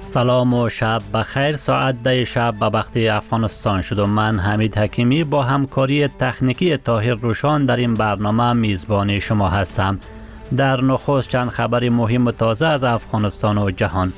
سلام و شب بخیر. ساعت 10 شب به وقت افغانستان شد و من حمید حکیمی با همکاری تکنیکی طاهر روشان در این برنامه میزبان شما هستم. در نخست چند خبر مهم و تازه از افغانستان و جهان.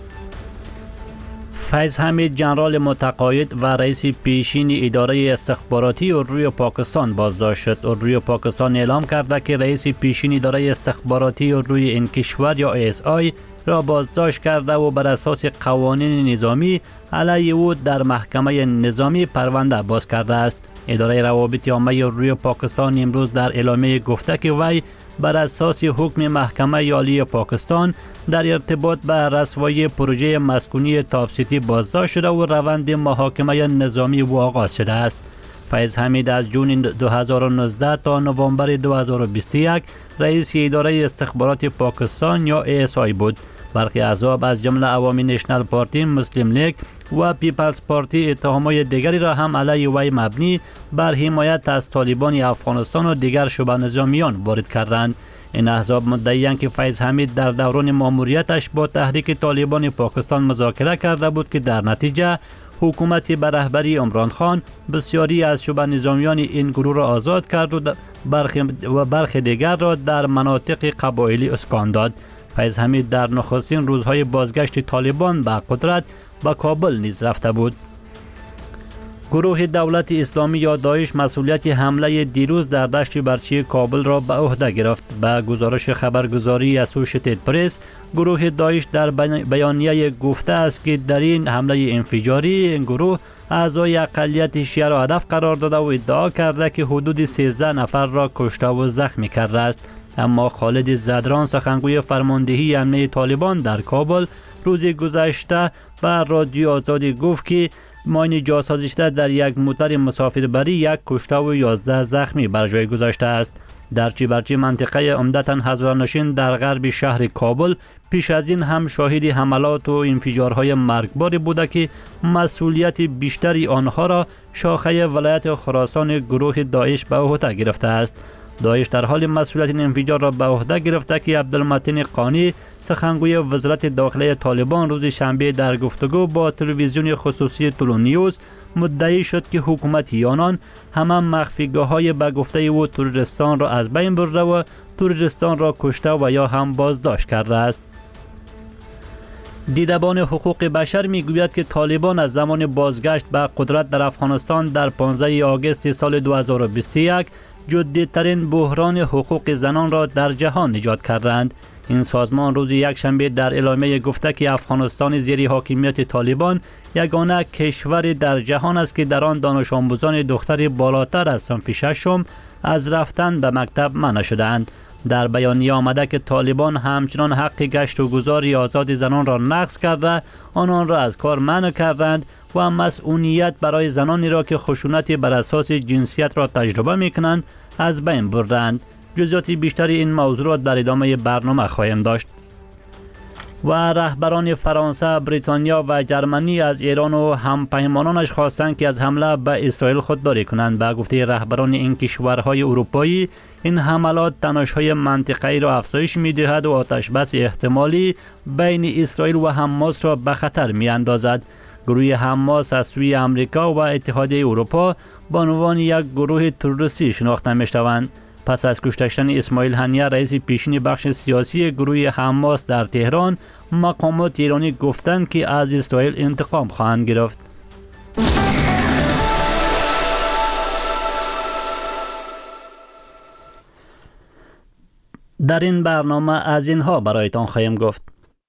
فیض حمید جنرال متقاعد و رئیس پیشین اداره استخباراتی روی پاکستان بازداشت شد. روی پاکستان اعلام کرده که رئیس پیشین اداره استخباراتی روی این کشور یا ASI را بازداشت کرده و بر اساس قوانین نظامی علیه او در محکمه نظامی پرونده باز کرده است. اداره روابط عامه روی پاکستان امروز در اعلامیه گفته که وی بر اساس حکم محکمه عالی پاکستان در ارتباط به رسوایی پروژه مسکونی تاپ سیتی بازداشت شده و روند محاکمه نظامی او آغاز شده است. فیض حمید از جون 2019 تا نوامبر 2021 رئیس اداره استخبارات پاکستان یا ASI بود. برخی احزاب از جمله عوامی نشنل پارتی، مسلم لیگ و پیپلز پارتی اتهامات دیگری را هم علیه وی مبنی بر حمایت از طالبان افغانستان و دیگر شبه نظامیان وارد کردند. این احزاب مدعی‌اند که فیض حمید در دوران ماموریتش با تحریک طالبان پاکستان مذاکره کرده بود که در نتیجه حکومت به رهبری عمران خان بسیاری از شبه نظامیان این گروه را آزاد کرد و برخی دیگر را در مناطق قبایلی اسکان داد. فیض حمید در نخستین روزهای بازگشت طالبان به قدرت به کابل نیز رفته بود. گروه دولت اسلامی یا داعش مسئولیت حمله دیروز در دشت برچی کابل را به عهده گرفت. به گزارش خبرگزاری اسوشیتد پرس، گروه داعش در بیانیه گفته است که در این حمله انفجاری این گروه اعضای اقلیت شیعه را هدف قرار داده و ادعا کرده که حدود 13 نفر را کشته و زخمی کرده است. اما خالد زدران، سخنگوی فرماندهی امنیه طالبان در کابل، روز گذشته به رادیو آزادی گفت که ماین جاسازی شده در یک موتر مسافربری یک کشته و 11 زخمی بر جای گذاشته است. در چیبرچی منطقه عمدتاً هزاره‌نشین در غرب شهر کابل پیش از این هم شاهد حملات و انفجارهای مرگباری بوده که مسئولیت بیشتری آنها را شاخه ولایت خراسان گروه داعش به عهده گرفته است. داعش در حال مسئولیت این انفجار را به عهده گرفته که عبدالمتین قانی، سخنگوی وزارت داخله طالبان، روز شنبه در گفتگو با تلویزیون خصوصی طلوع نیوز مدعی شد که حکومت آنان همه مخفیگاه‌های به گفته او تروریستان را از بین برده و تروریستان را کشته و یا هم بازداشت کرده است. دیدبان حقوق بشر میگوید که طالبان از زمان بازگشت به قدرت در افغانستان در 15 آگوست سال 2021 جدی‌ترین بحران حقوق زنان را در جهان ایجاد کردند. این سازمان روز یکشنبه در اعلامیه گفته که افغانستان زیر حاکمیت طالبان یگانه کشور در جهان است که در آن دانش آموزان دختر بالاتر از صنف ششم از رفتن به مکتب منع شدند. در بیانیه آمده که طالبان همچنان حق گشت و گذاری آزاد زنان را نقض کرده، آنان را از کار منع کردند و مسئولیت برای زنانی را که خشونت بر اساس جنسیت را تجربه می‌کنند از بین بردند. جزئیات بیشتری این موضوع را در ادامه برنامه خواهیم داشت. و رهبران فرانسه، بریتانیا و جرمنی از ایران و همپیمانانش خواستند که از حمله به اسرائیل خودداری کنند. به گفته رهبران این کشورهای اروپایی، این حملات تنش‌های منطقه‌ای را افزایش می‌دهد و آتش‌بس احتمالی بین اسرائیل و حماس را به خطر می‌اندازد. گروه حماس از سوی امریکا و اتحادیه اروپا به عنوان یک گروه تروریستی شناخته می‌شوند. پس از کشته شدن اسماعیل هنیه، رئیس پیشین بخش سیاسی گروه حماس در تهران، مقامات ایرانی گفتند که از اسرائیل انتقام خواهند گرفت. در این برنامه از اینها برایتان خواهیم گفت.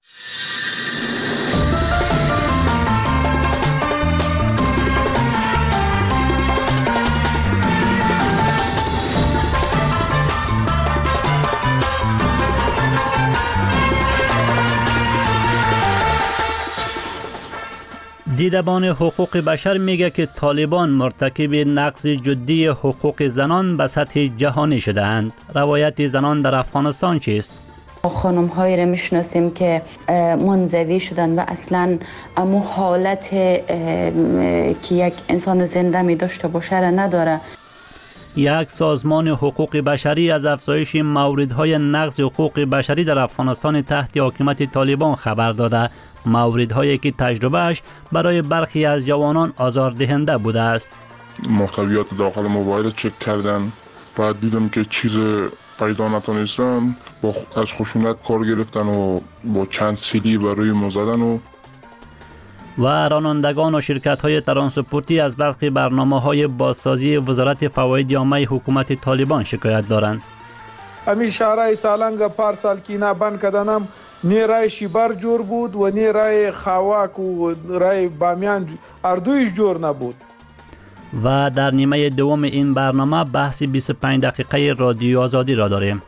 دیدبان حقوق بشر میگه که طالبان مرتکب نقض جدی حقوق زنان به سطح جهانی شده‌اند. روایت زنان در افغانستان چیست؟ خانم هایی را میشناسیم که منزوی شدن و اصلا امو حالت که یک انسان زنده می داشته باشه را نداره. یک سازمان حقوق بشری از افزایش موردهای نقض حقوق بشری در افغانستان تحت حکومت طالبان خبر داده. موردهایی که تجربهش برای برخی از جوانان آزاردهنده بوده است. محتویات داخل موبایل چک کردن، بعد دیدم که چیز پیدا نتونستم، از خشونت کار گرفتن و با چند سیلی برای ما زدن و رانندگان و شرکت‌های ترانسپورتی از برخی برنامه‌های بازسازی وزارت فواید عامه حکومت طالبان شکایت دارند. امی شهرهای سالنگ پارسال کینا بند کردنم نی رای شیبر جور بود و نی رای خواک و رای بامیان اردویش جور نبود. و در نیمه دوم این برنامه بحث 25 دقیقه رادیو آزادی را داریم.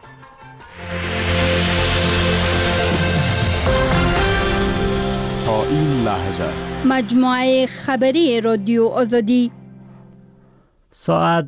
تا این لحظه مجموعه خبری رادیو آزادی. ساعت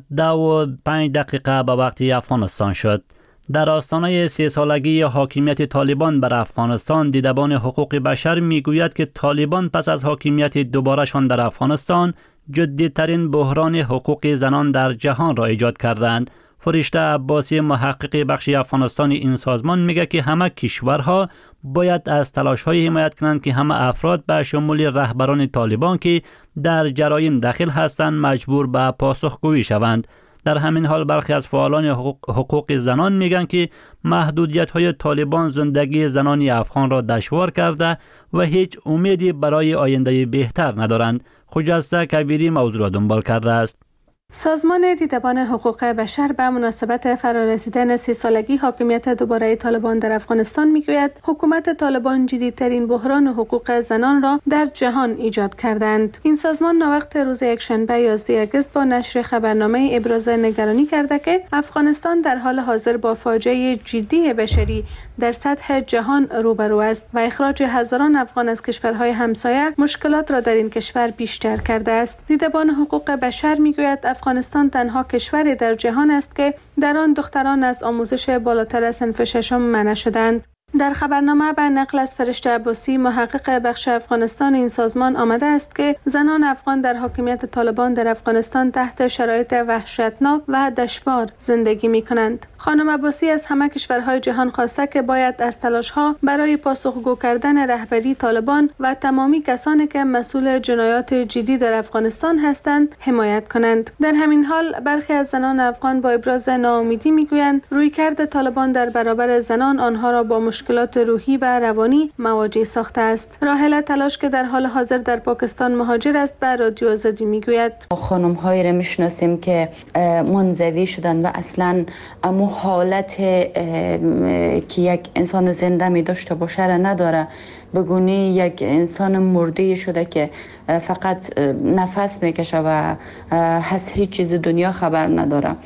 2:05 به وقت افغانستان شد. در آستانه 3 سالگی حاکمیت طالبان بر افغانستان، دیدبان حقوق بشر میگوید که طالبان پس از حاکمیت دوبارهشان در افغانستان جدی‌ترین بحران حقوق زنان در جهان را ایجاد کردند. فرشته عباسی، محقق بخش افغانستان این سازمان، میگه که همه کشورها باید از تلاش‌های حمایت کنند که همه افراد به شمول رهبران طالبان که در جرایم داخل هستند مجبور به پاسخگویی شوند. در همین حال برخی از فعالان حقوق زنان میگن که محدودیت‌های طالبان زندگی زنان افغان را دشوار کرده و هیچ امیدی برای آینده بهتر ندارند. خجسته کبیری موضوع را دنبال کرده است. سازمان دیدبان حقوق بشر به مناسبت فرارسیدن 3 سالگی حاکمیت دوباره طالبان در افغانستان میگوید حکومت طالبان جدیدترین بحران حقوق زنان را در جهان ایجاد کردند. این سازمان ناوقت روز یکشنبه 11 اگست با نشر خبرنامه ابراز نگرانی کرده که افغانستان در حال حاضر با فاجعه جدی بشری در سطح جهان روبرو است و اخراج هزاران افغان از کشورهای همسایه مشکلات را در این کشور بیشتر کرده است. دیدبان حقوق بشر میگوید افغانستان تنها کشوری در جهان است که در آن دختران از آموزش بالاتر از صنف ششم منع شدند. در خبرنامه به نقل از فرشته عباسی، محقق بخش افغانستان این سازمان، آمده است که زنان افغان در حاکمیت طالبان در افغانستان تحت شرایط وحشتناک و دشوار زندگی می کنند. خانم عباسی از همه کشورهای جهان خواسته که باید از تلاش‌ها برای پاسخگو کردن رهبری طالبان و تمامی کسانی که مسئول جنایات جدی در افغانستان هستند حمایت کنند. در همین حال برخی از زنان افغان با ابراز ناامیدی میگویند رویکرد طالبان در برابر زنان آنها را با مشکلات روحی و روانی مواجه ساخته است. راحله تلاش که در حال حاضر در پاکستان مهاجر است به رادیو آزادی میگوید خانم هایی را میشناسیم که منزوی شدن و اصلا حالت که یک انسان زنده می داشته باشه را نداره، بگونی یک انسان مرده شده که فقط نفس میکشه و از هیچ چیز دنیا خبر نداره.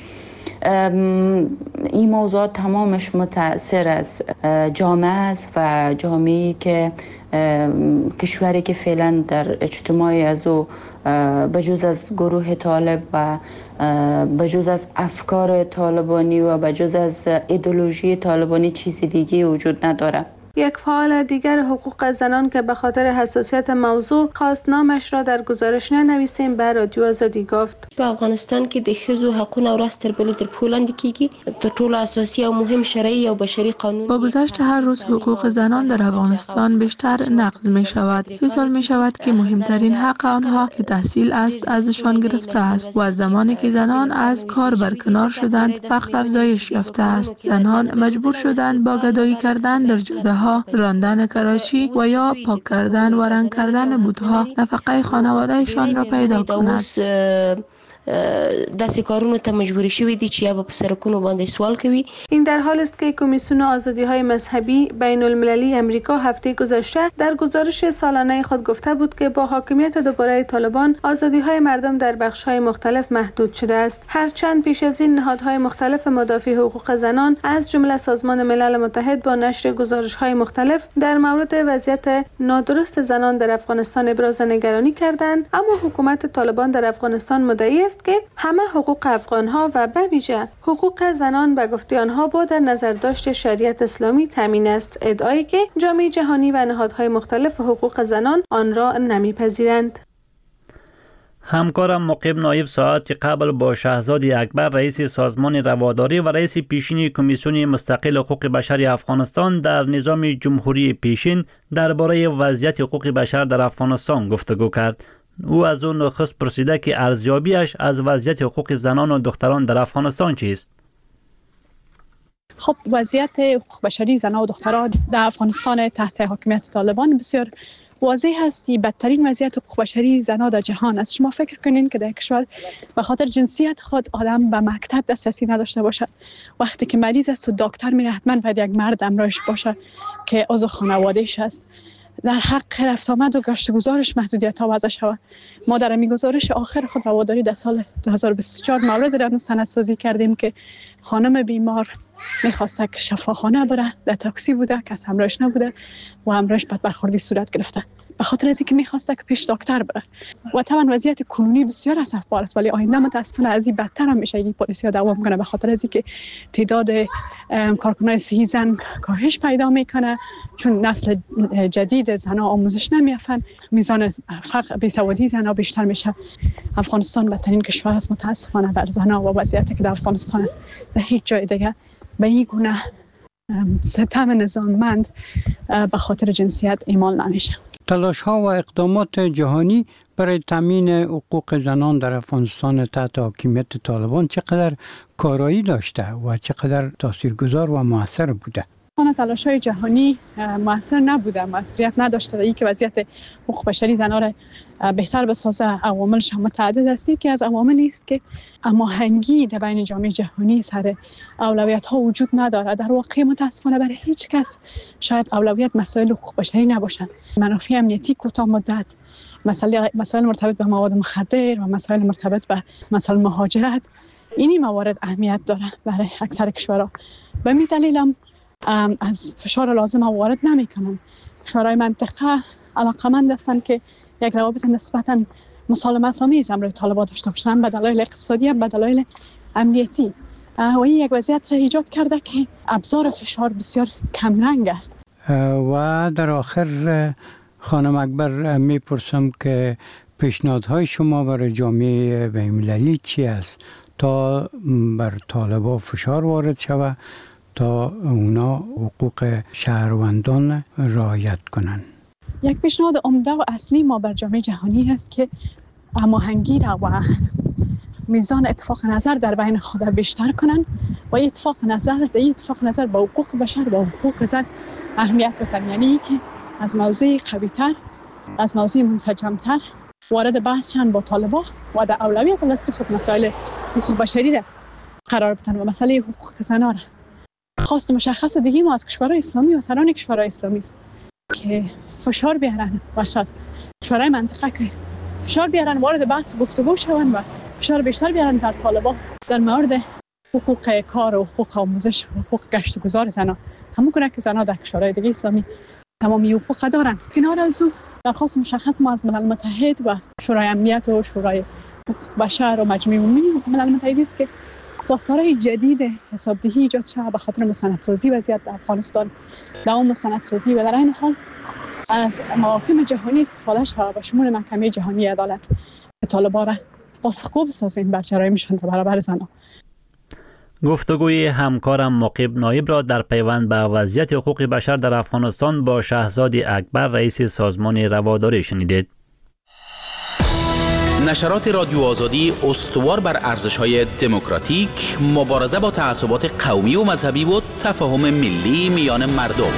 این موضوع تمامش متأثر از جامعه است و جامعه‌ای که کشوری که فعلا در اجتماعی از او بجز از گروه طالب و بجز از افکار طالبانی و بجز از ایدئولوژی طالبانی چیزی دیگه وجود نداره. یک فعال دیگر حقوق زنان که به خاطر حساسیت موضوع خواست نامش را در گزارش ننویسیم به رادیو آزادی گفت په افغانستان کې د ښځو حقونه ورځ تر بلې تر پښو لاندې کیږي. تر ټولو اساسي او مهم شرعي او بشري قانون با گذشت هر روز حقوق زنان در افغانستان بیشتر نقض می شود. 3 سال می شود که مهمترین حق آنها که تحصیل است ازشان گرفته است و از زمانی که زنان از کار برکنار شدند فقر افزایش یافته است. زنان مجبور شدند با گدایی کردن در جاده ها، راندن کراچی و یا پاک کردن و رنگ کردن بوتها نفقه خانوادهشان را پیدا کنند. داسې کارونو ته مجبور شوي دي چې یا به په سرکونو باندې سوال کوي. این در حال است که کمیسیون آزادی‌های مذهبی بین المللی امریکا هفته گذشته در گزارش سالانه خود گفته بود که با حاکمیت دوباره طالبان آزادی‌های مردم در بخش‌های مختلف محدود شده است. هرچند پیش از این نهادهای مختلف مدافع حقوق زنان از جمله سازمان ملل متحد با نشر گزارش‌های مختلف در مورد وضعیت نادرست زنان در افغانستان ابراز نگرانی کردند، اما حکومت طالبان در افغانستان مدعی است که همه حقوق افغانها و به ویژه حقوق زنان به گفته آنها با در نظر داشت شریعت اسلامی تامین است، ادعایی که جامعه جهانی و نهادهای مختلف حقوق زنان آن را نمیپذیرند. همکارم مقیب نایب ساعت قبل با شهزاد اکبر رئیس سازمان رواداری و رئیس پیشین کمیسیون مستقل حقوق بشر افغانستان در نظام جمهوری پیشین درباره وضعیت حقوق بشر در افغانستان گفتگو کرد. او از اون نخست پرسیده که ارزیابیش از وضعیت حقوق زنان و دختران در افغانستان چیست؟ خب وضعیت حقوق بشری زنان و دختران در افغانستان تحت حاکمیت طالبان بسیار واضح هستی. بدترین وضعیت حقوق بشری زنان در جهان است. شما فکر کنین که در کشور به خاطر جنسیت خود آدم به مکتب دسترسی نداشته باشد. وقتی که مریض است و دکتر میره حتما باید یک مرد همراهش باشه که عضو خانواده‌اش است. در حق رفت آمد و گشت گذارش محدودیت ها وضع شود. ما در این گزارش آخر خود رواداری در سال 2024 مورد را مستندسازی کردیم که خانم بیمار میخواسته که شفاخانه بره، در تاکسی بوده، کس همراهش نبوده و همراهش بد برخوردی صورت گرفته به خاطر از اینکه میخواسته که پیش دکتر بره. و طبعا وضعیت کنونی بسیار اسفبار است، ولی آینده متاسفانه از این بدتر هم میشه. این پلیسی ها دوام کنه به خاطر از اینکه تعداد کارکنان صحی زن کاهش پیدا میکنه، چون نسل جدید زنها آموزش نمیافن، میزان فقر بیسوادی زنها بیشتر میشه. افغانستان بدترین کشور است متاسفانه بر زنها و وضعیتی که در افغانستان است در هیچ جای دیگه به این گونه ستم نظاممند به خاطر جنسیت اعمال نمیشه. تلاش ها و اقدامات جهانی برای تامین حقوق زنان در افغانستان تحت حاکمیت طالبان چقدر کارایی داشته و چقدر تاثیرگذار و موثر بوده؟ تلاش های جهانی موثر نبوده، موثریت نداشته. این که وضعیت حقوق بشری زنان را بهتر بسازه عواملش هم متعدد است. که از عواملی است که هماهنگی در بین جامعه جهانی سر اولویت ها وجود نداره. در واقع متاسفانه برای هیچ کس شاید اولویت مسائل حقوق بشری نباشند. منافع امنیتی کوتاه مدت، مسائل مرتبط به مواد مخدر و مسائل مرتبط به مسائل مهاجرت، اینی موارد اهمیت داره برای اکثر کشورها. به همین دلیل هم از فشار لازم وارد نمی‌کنن. کشورهای منطقه علاقمند هستند که یک روابط نسبتاً مسالمت‌آمیز همراه طالبان داشته باشند به دلایل اقتصادی و به دلایل امنیتی. و این یک وضعیت را ایجاد کرده که ابزار فشار بسیار کم رنگ است. و در آخر خانم اکبر میپرسم که پیشنهادهای شما برای جامعه بین‌المللی چی است تا بر طالبان فشار وارد شود تا اونا حقوق شهروندان رعایت کنند؟ یک پیشنهاد عمده و اصلی ما بر جامعه جهانی است که هماهنگی را و میزان اتفاق نظر در بین خود بیشتر کنند و اتفاق نظر با حقوق بشر و حقوق زن اهمیت بدن. یعنی که از موضوع قوی‌تر، از موضوع منسجم‌تر وارد بحث شدن با طالبان و در اولویت لیست مسائل حقوق بشری را قرار بدن و مسئله حقوق زنان را. خواست مشخص دیگه ما از کشورهای اسلامی و سران کشورهای اسلامی است که فشار بیارن و شاید کشورهای منطقه که فشار بیارن وارد بحث گفتگو شوند و فشار بیشتر بیارن بر طالبان در مورد حقوق کار و حقوق آموزش و حقوق گشت و گذار زنان. همون گونه که زنان در کشورهای دیگه اسلامی تمامی حقوق دارن. کنار از او درخواست مشخص ما از ملل متحد و شورای امنیت و شورای حقوق بشر و مجمع عمومی ملل متحد است که ساختارهای جدید حسابدهی ایجاد شود به خاطر مستندسازی وضعیت در افغانستان، دوام مستندسازی و در این حال از محاکم جهانی استفاده شود و شمول محکمه جهانی عدالت که طالبان را پاسخگو بسازیم بر جرایمشان در برابر زنان. گفتگوی همکارم مقیب نایب را در پیوند به وضعیت حقوق بشر در افغانستان با شهزاد اکبر رئیس سازمان رواداری شنیدید. نشرات رادیو آزادی استوار بر ارزش‌های دموکراتیک، مبارزه با تعصبات قومی و مذهبی و تفاهم ملی میان مردم.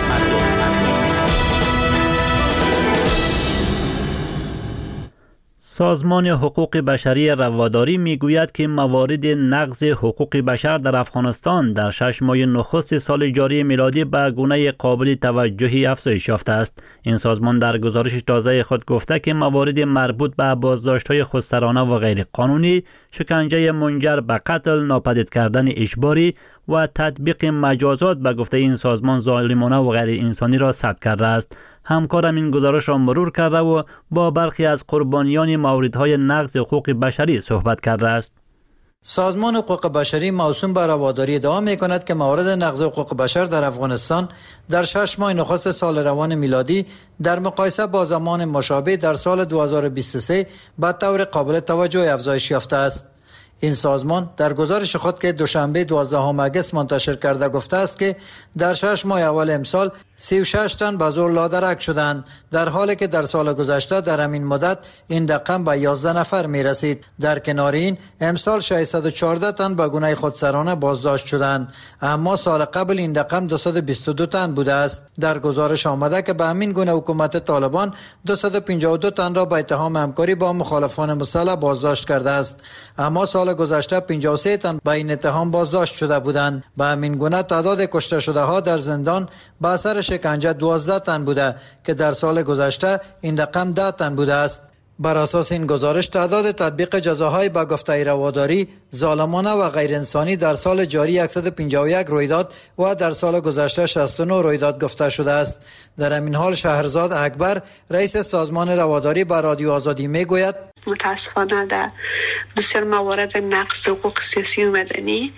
سازمان حقوق بشری رواداری میگوید که موارد نقض حقوق بشر در افغانستان در 6 ماه نخست سال جاری میلادی به گونه قابل توجهی افزایش یافته است. این سازمان در گزارش تازه خود گفته که موارد مربوط به بازداشت‌های خودسرانه و غیر قانونی، شکنجه منجر به قتل، ناپدید کردن اجباری و تطبیق مجازات به گفته این سازمان ظالمانه و غیر انسانی را ثبت کرده است. همکارم این گزارش را مرور کرده و با برخی از قربانیان موردهای نقض حقوق بشری صحبت کرده است. سازمان حقوق بشری موسوم به رواداری ادعا می‌کند که موارد نقض حقوق بشر در افغانستان در 6 ماه نخست سال روان میلادی در مقایسه با زمان مشابه در سال 2023 به طور قابل توجه افزایش یافته است. این سازمان در گزارش خود که دوشنبه 12 آگوست منتشر کرده گفته است که در 6 ماه اول امسال 36 تن به زور لادرک شدند، در حالی که در سال گذشته در همین مدت این رقم به 11 نفر می رسید. در کنار این امسال 614 تن به گونه خودسرانه بازداشت شدند، اما سال قبل این رقم 222 تن بوده است. در گزارش آمده که به همین گونه حکومت طالبان 252 تن را به اتهام همکاری با مخالفان مسلح بازداشت کرده است، اما سال گذشته 53 تن به این اتهام بازداشت شده بودند. به همین گونه تعداد کشته شده ها در زندان به اثر شکنجه 12 تن بوده که در سال گذشته این رقم 10 تن بوده است. بر اساس این گزارش تعداد تطبیق جزاهای به گفته رواداری ظالمانه و غیر انسانی در سال جاری 151 رویداد و در سال گذشته 69 رویداد گفته شده است. در همین حال شهرزاد اکبر رئیس سازمان رواداری به رادیو آزادی میگوید متاسفانه در بسیار موارد نقض حقوق سیاسی و مدنی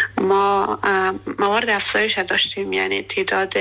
ما موارد افزایش داشتیم، یعنی تعداد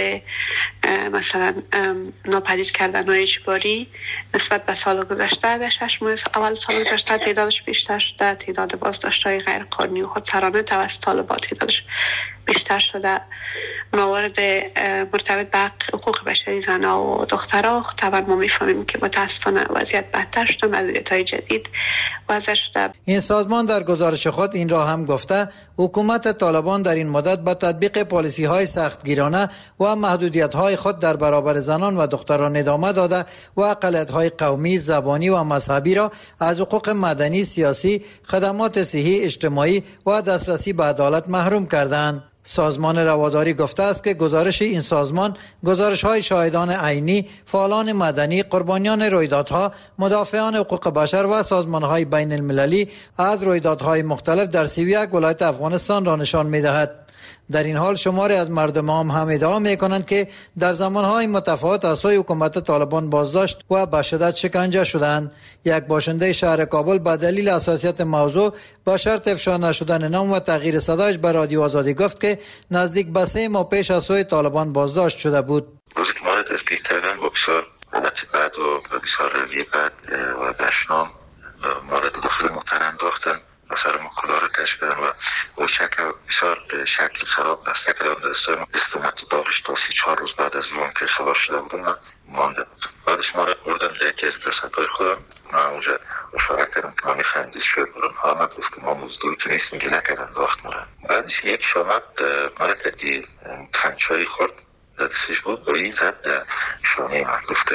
مثلا ناپدید کردن های اجباری نسبت به سال گذشته در 6 ماه اول سال گذشته تعدادش بیشتر شده، تعداد بازداشت های غیر قانونی و خودسرانه توسط طالبان تعدادش بیشتر شده. موارد مرتبط به حقوق بشری زنها و دخترها طبعا ما میفهمیم که متاسفانه وضعیت بدتر شده، محدودیت‌های جدید وضع شده. این سازمان در گزارش خود این را هم گفته حکومت طالبان در این مدت با تطبیق پالیسی‌های سختگیرانه و محدودیت‌های خود در برابر زنان و دختران ادامه داده و اقلیت‌های قومی، زبانی و مذهبی را از حقوق مدنی، سیاسی، خدمات صحی، اجتماعی و دسترسی به عدالت محروم کردند. سازمان رواداری گفته است که گزارش این سازمان گزارش‌های شاهدان عینی، فعالان مدنی، قربانیان رویدادها، مدافعان حقوق بشر و سازمان‌های بین المللی از رویدادهای مختلف در 31 ولایت افغانستان را نشان می‌دهد. در این حال شماری از مردم هم ادعا می‌کنند که در زمانهای متفاوت از سوی حکومت طالبان بازداشت و به شدت شکنجه شدند. یک باشنده شهر کابل به دلیل حساسیت موضوع با شرط افشا نشدن نام و تغییر صدایش به رادیو آزادی گفت که نزدیک به 3 ماه پیش از سوی طالبان بازداشت شده بود. روزی که مورد تسبیح کردن با بسیار حالت بد و بسیار روی بد و دشنام مورد داخل محترم داختن و سر ما کلا را کش کردن و بسیار شکل خراب است کردن دستومت داغش تا 34 روز بعد از اون که خبر شده بودم مانده بود. بعدش ما را بردن لیکی از رسدهای خودم، ما اونجا اشاره کردم که ما میخوایم دیز شد برم حامد گفت که ما مزدوری که نیستیم که نکردن داخت مرا. بعدش یک شامت ما را کردی تنچایی خورد دستش بود و این زد شانه من گفته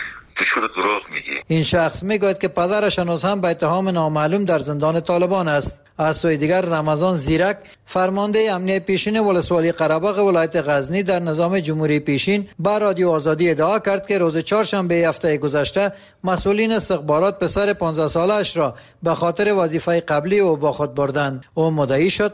این شخص میگوید که پدرش هنوز هم به اتهام نامعلوم در زندان طالبان است. از سوی دیگر رمضان زیرک فرمانده امنیه پیشین ولسوالی قره‌باغ ولایت غزنی در نظام جمهوری پیشین با رادیو آزادی ادعا کرد که روز چهارشنبه هفته گذشته مسئولین استخبارات پسر 15 سالش را به خاطر وظیفه قبلی او با خود بردند. او مدعی شد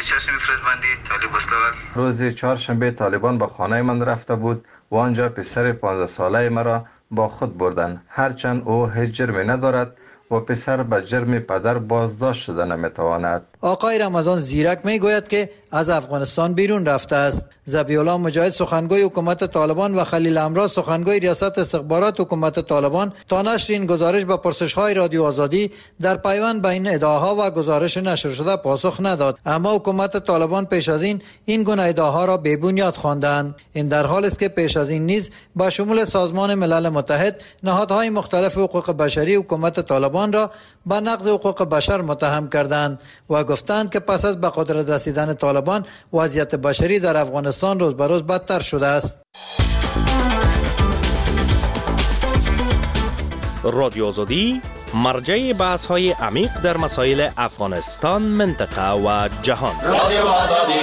روز چهارشنبه طالبان به خانه من رفته بود و آنجا پسر 15 ساله مرا با خود بردن، هرچند او هیچ جرمی ندارد و پسر به جرم پدر بازداشت شده نمیتواند. آقای رمضان زیرک میگوید که از افغانستان بیرون رفته است. ذبیح الله مجاهد سخنگوی حکومت طالبان و خلیل امراض سخنگوی ریاست استخبارات حکومت طالبان تا نشر این گزارش به پرسش‌های رادیو آزادی در پیوند بین ادعاها و گزارش نشر شده پاسخ نداد، اما حکومت طالبان پیش از این گونه ادعاها را بی بنیاد خواندند. این در حالی است که پیش از این نیز با شمول سازمان ملل متحد نهادهای مختلف حقوق بشری حکومت طالبان را به نقض حقوق بشر متهم کردند و گفتند که پس از به قدرت رسیدن طالبان وضعیت بشری در افغانستان روز به روز بدتر شده است. رادیو آزادی مرجع بحث‌های عمیق در مسائل افغانستان، منطقه و جهان. رادیو آزادی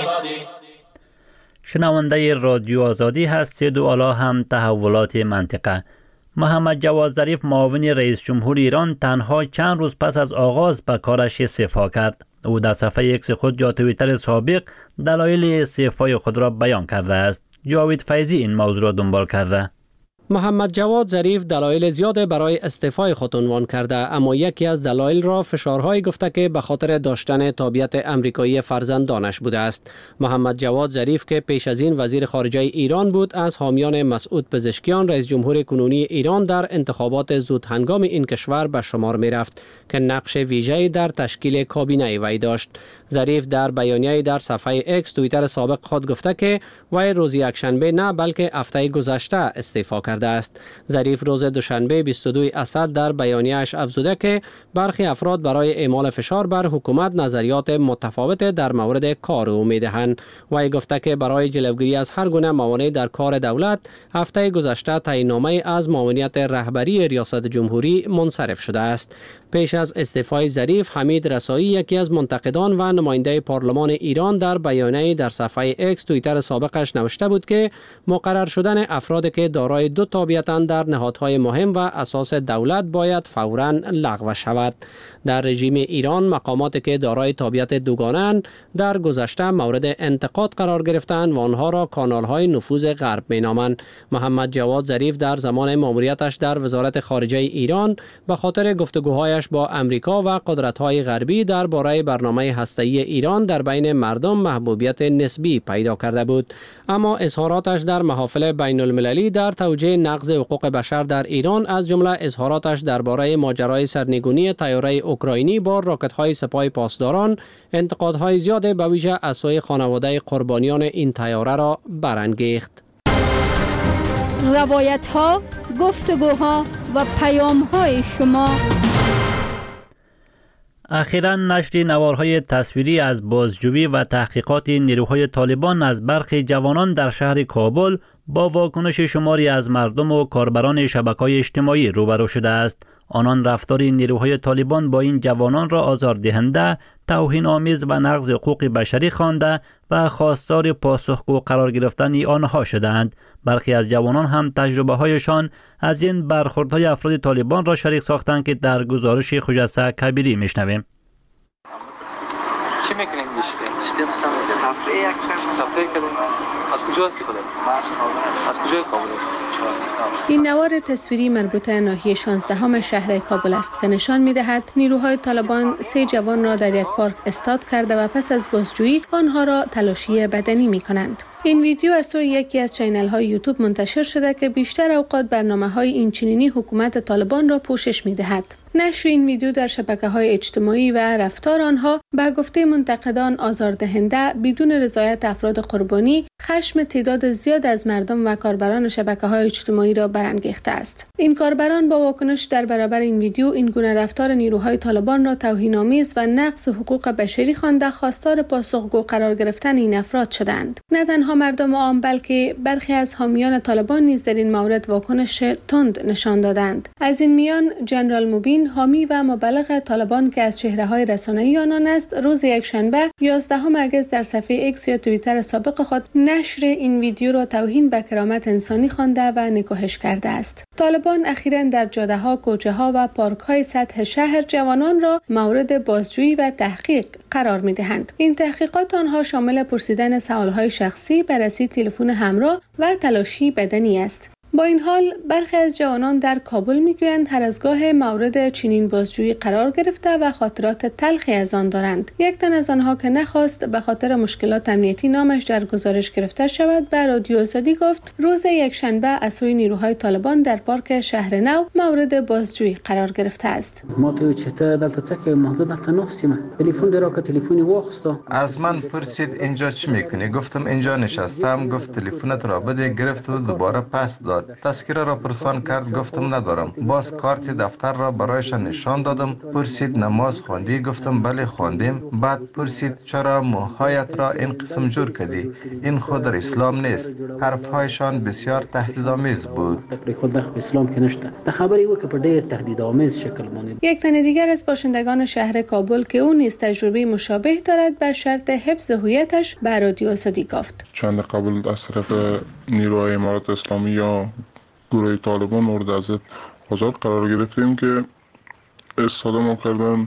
شنونده رادیو آزادی هستید و حالا هم تحولات منطقه. محمد جواد ظریف معاون رئیس جمهور ایران تنها چند روز پس از آغاز به کارش استعفا کرد. او در صفحه ایکس خود یا توییتر سابق دلایل استعفای خود را بیان کرده است. جاوید فیضی این موضوع را دنبال کرده. محمد جواد ظریف دلایل زیاد برای استعفای خود عنوان کرده، اما یکی از دلایل را فشارهای گفته که به خاطر داشتن تابعیت امریکایی فرزندانش بوده است. محمد جواد ظریف که پیش از این وزیر خارجه ایران بود، از حامیان مسعود پزشکیان رئیس جمهور کنونی ایران در انتخابات زودهنگام این کشور به شمار می رفت که نقش ویژه‌ای در تشکیل کابینه وی داشت. ظریف در بیانیه‌ای در صفحه اکس توییتر سابق خود گفته که وی روز یکشنبه نه بلکه هفته گذشته استعفا کرده است. ظریف روز دوشنبه 22 اسد در بیانیه‌اش افزوده که برخی افراد برای اعمال فشار بر حکومت نظریات متفاوت در مورد کار او می‌دهند. وی گفته که برای جلوگیری از هر گونه موانع در کار دولت، هفته گذشته تعیین‌نامه از معاونیت رهبری ریاست جمهوری منصرف شده است. پیش از استعفای ظریف، حمید رسایی یکی از منتقدان و نماینده پارلمان ایران در بیانیه‌ای در صفحه اکس توییتر سابقش نوشته بود که مقرر شدن افرادی که دارای دو تابعیت‌اند در نهادهای مهم و اساس دولت باید فوراً لغو شود. در رژیم ایران مقاماتی که دارای تابعیت دوگانه‌اند در گذشته مورد انتقاد قرار گرفتند و آنها را کانال‌های نفوذ غرب می‌نامند. محمد جواد ظریف در زمان ماموریتش در وزارت خارجه ایران به خاطر گفتگوهایش با امریکا و قدرت‌های غربی درباره برنامه هسته‌ای ایران در بین مردم محبوبیت نسبی پیدا کرده بود، اما اظهاراتش در محافل بین المللی در توجیه نقض حقوق بشر در ایران، از جمله اظهاراتش درباره ماجرای سرنگونی طیاره اوکراینی با راکت‌های سپاه پاسداران، انتقادهای زیاد به ویژه از سوی خانواده قربانیان این طیاره را برانگیخت. روایت‌ها، گفتگوها و پیام‌های شما. اخیراً نشر نوارهای تصویری از بازجویی و تحقیقات نیروهای طالبان از برخی جوانان در شهر کابل با واکنش شماری از مردم و کاربران شبکه‌های اجتماعی روبرو شده است. آنان رفتار نیروهای طالبان با این جوانان را آزاردهنده، توهین‌آمیز و نقض حقوق بشری خوانده و خواستار پاسخگو قرار گرفتن آنها شدند. برخی از جوانان هم تجربه‌هایشان از این برخوردهای افراد طالبان را شریک ساختند که در گزارش خجسته کبیری میشنویم. چی میکنین بیشتر؟ تفریح کردیم. از کجا هستی خودت؟ از کجای کابل هستی؟ این نوار تصویری مربوط ناحیه 16 شهر کابل است که نشان می‌دهد نیروهای طالبان 3 جوان را در یک پارک استاد کرده و پس از بازجویی آنها را تلاشی بدنی می‌کنند. این ویدیو از سوی یکی از چینل‌های یوتیوب منتشر شده که بیشتر اوقات برنامه‌های این چنینی حکومت طالبان را پوشش می‌دهد. نشر این ویدیو در شبکه‌های اجتماعی و رفتار آنها به گفته منتقدان آزاردهنده، بدون رضایت افراد قربانی، خشم تعداد زیاد از مردم و کاربران شبکه‌های اجتماعی را برانگیخته است. این کاربران با واکنش در برابر این ویدیو این گونه رفتار نیروهای طالبان را توهین‌آمیز و نقض حقوق بشری خوانده، خواستار پاسخگو قرار گرفتن این افراد شدند. نه تنها مردم عام بلکه برخی از حامیان طالبان نیز در این مورد واکنش تند نشان دادند. از این میان جنرال موبین، حامی و مبلغ طالبان که از چهره‌های رسانه‌ای آنان است، روز یکشنبه 11 اگست در صفحه اکس یا توییتر سابق خود نشر این ویدیو را توهین به کرامت انسانی خوانده و نکوهش کرده است. طالبان اخیراً در جاده‌ها، کوچه‌ها و پارک‌های سطح شهر جوانان را مورد بازجویی و تحقیق قرار می‌دهند. این تحقیقات آنها شامل پرسیدن سوال‌های شخصی، بررسی تلفن همراه و تلاشی بدنی است. با این حال برخی از جوانان در کابل میگویند هر از گاه مورد چنین بازجویی قرار گرفته و خاطرات تلخی از آن دارند. یک تن از آنها که نخواست به خاطر مشکلات امنیتی نامش در گزارش گرفته شود، به رادیو آزادی گفت روز یکشنبه از سوی نیروهای طالبان در پارک شهر نو مورد بازجویی قرار گرفته است. ما تو چته دلته څه ما دلته نوستیم، تلفن درا که تلفنی واخسته. از من پرسید اینجا چی میکنی؟ گفتم اینجا نشستم. گفت تلفنت را بده. گرفت و دوباره پس داد. تذکره را پرسان کرد. گفتم ندارم. باز کارت دفتر را برایش نشان دادم. پرسید نماز خواندی؟ گفتم بله خواندیم. بعد پرسید چرا موهایت را این قسم جور کردی؟ این خود در اسلام نیست. حرفهایشان بسیار تهدیدآمیز بود. خود اسلام که نشته. تا خبری و که په ډیر تهدیدآمیز شکل مانید. یک تن دیگر از باشندگان شهر کابل که او نیز تجربه مشابه دارد به شرط حفظ هویتش به رادیو آزادی گفت. چند قبل از طرف نیروهای امارات اسلامی یا گروه طالبان مورد آزاد قرار گرفتیم که استفاده ما کردن،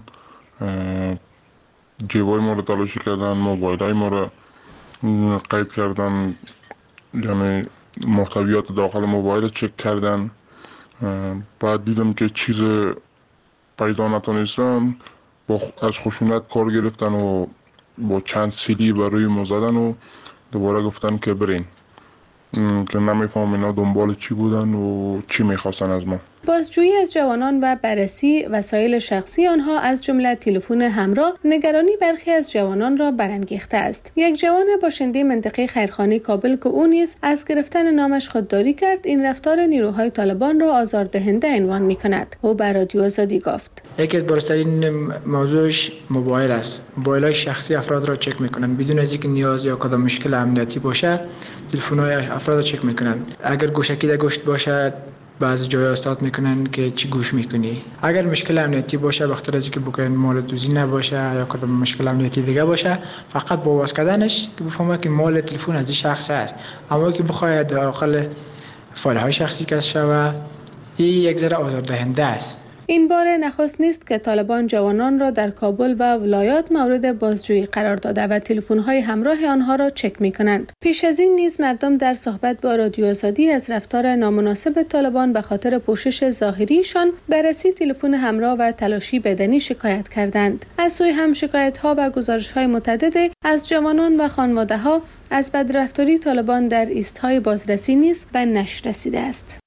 جیبای ما رو تلاشی کردن، موبایل های ما رو قید کردن، یعنی محتویات داخل موبایل چک کردن. بعد دیدم که چیز پیدا نتونستم، از خشونت کار گرفتن و با چند سیلی بر روی ما زدن و دوباره گفتن که برین، که نمیفهم اینا دنبال چی بودن و چی میخواستن از ما. بازجویی از جوانان و بررسی وسایل شخصی آنها از جمله تلفن همراه نگرانی برخی از جوانان را برانگیخته است. یک جوان باشنده منطقه خیرخانه کابل که او نیز از گرفتن نامش خودداری کرد، این رفتار نیروهای طالبان را آزاردهنده عنوان می‌کند. او بر رادیو آزادی گفت: یکی از بارزترین موضوعش موبایل است. موبایل‌های شخصی افراد را چک می‌کنند بدون از اینکه نیاز یا کدام مشکل امنیتی باشه. تلفن‌های افراد را چک می‌کنند. اگر گوشکی در گوشت باشه بعضی جای استاد میکنن که چی گوش میکنی. اگر مشکل امنیتی باشه، بخاطر از اینکه بگن مال دوزی نباشه یا کدام مشکل امنیتی دیگه باشه، فقط با باز کردنش که بفهمه که مال تلفن از این شخص است. اما که بخواد داخل فایل های شخصی کش شود، این یک ذره آزاردهنده است. این بار نخست نیست که طالبان جوانان را در کابل و ولایات مورد بازجویی قرار داده و تلفن‌های همراه آنها را چک می‌کنند. پیش از این نیز مردم در صحبت با رادیو آزادی از رفتار نامناسب طالبان به خاطر پوشش ظاهریشان، بررسی تلفن همراه و تلاشی بدنی شکایت کردند. از سوی هم شکایت‌ها و گزارش‌های متعدد از جوانان و خانواده‌ها از بدرفتاری طالبان در ایست‌های بازرسی نیز به نشر رسیده است.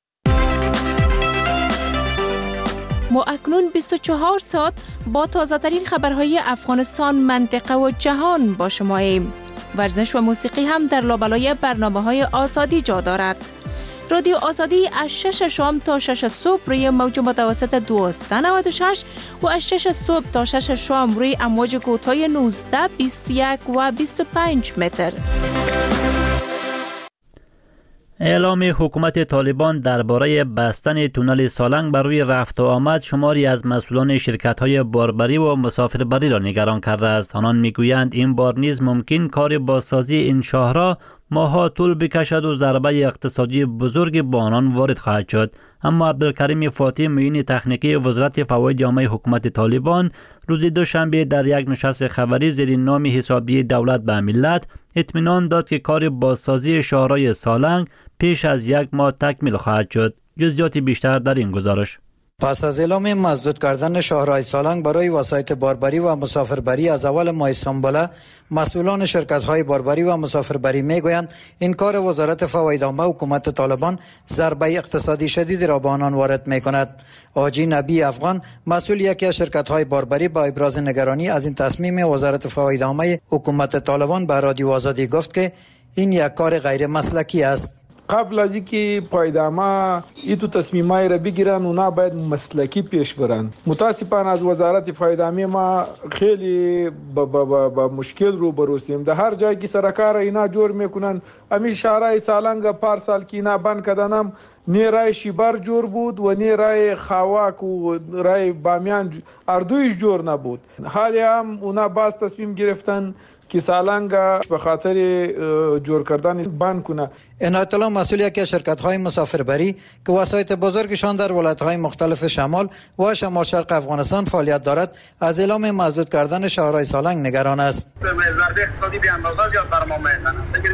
ما اکنون 24 ساعت با تازه‌ترین خبرهای افغانستان، منطقه و جهان با شماییم. ورزش و موسیقی هم در لابلای برنامه‌های آزادی جا دارد. رادیو آزادی از 6 شام تا 6 صبح روی موج متوسط 1296 و از 6 صبح تا 6 شام روی امواج کوتاه 19، 21 و 25 متر. اعلام حکومت طالبان درباره بستن تونل سالنگ بر روی رفت و آمد شماری از مسئولان شرکت‌های باربری و مسافربری را نگران کرده است. آنان میگویند این بار نیز ممکن کار بازسازی این شاهراه ماها طول بکشد و ضربه اقتصادی بزرگ با آنان وارد خواهد شد. اما عبدالکریم فاطمی، معین تکنیکی وزارت فواید عامه حکومت طالبان، روز دوشنبه در یک نشست خبری زیر نام حسابی دولت به ملت اطمینان داد که کار بازسازی شاهراه سالنگ پیش از 1 ماه تکمیل خواهد شد. جزئیات بیشتر در این گزارش. پس از اعلام مسدود کردن شاهراه سالنگ برای وسایط باربری و مسافربری از اول ماه سنبله، مسئولان شرکت‌های باربری و مسافربری میگویند این کار وزارت فواید عامه حکومت طالبان ضربه اقتصادی شدید را به آنان وارد می‌کند. حاجی نبی افغان، مسئول یکی از شرکت‌های باربری، با ابراز نگرانی از این تصمیم وزارت فواید عامه حکومت طالبان به رادیو آزادی گفت که این یک کار غیر مسلکی است. قبل از اینکه پایدامه ایتو تصمیمای را بگیرن، اونا باید مسلکی پیش برن. متاسفانه از وزارت فایدامه ما خیلی با مشکل رو بروسیم. در هر جایی که سرکار اینا جور میکنن، امی شهرهای سالنگ پارسال که اینا بند کردنم، نی رای شیبر جور بود و نی رای خواک و رای بامیان اردویش جور نبود. حالی هم اونا باز تصمیم گرفتن که سالنگ به خاطر جور کردن بند کنه. عنایت الله، مسئول یکی از شرکت‌های مسافربری که وسایط بزرگشان در ولایت‌های مختلف شمال و شمال شرق افغانستان فعالیت دارد، از اعلام مسدود کردن شاهراه سالنگ نگران است. ضربه اقتصادی به اندازه زیاد بر ما میزنه. ببینید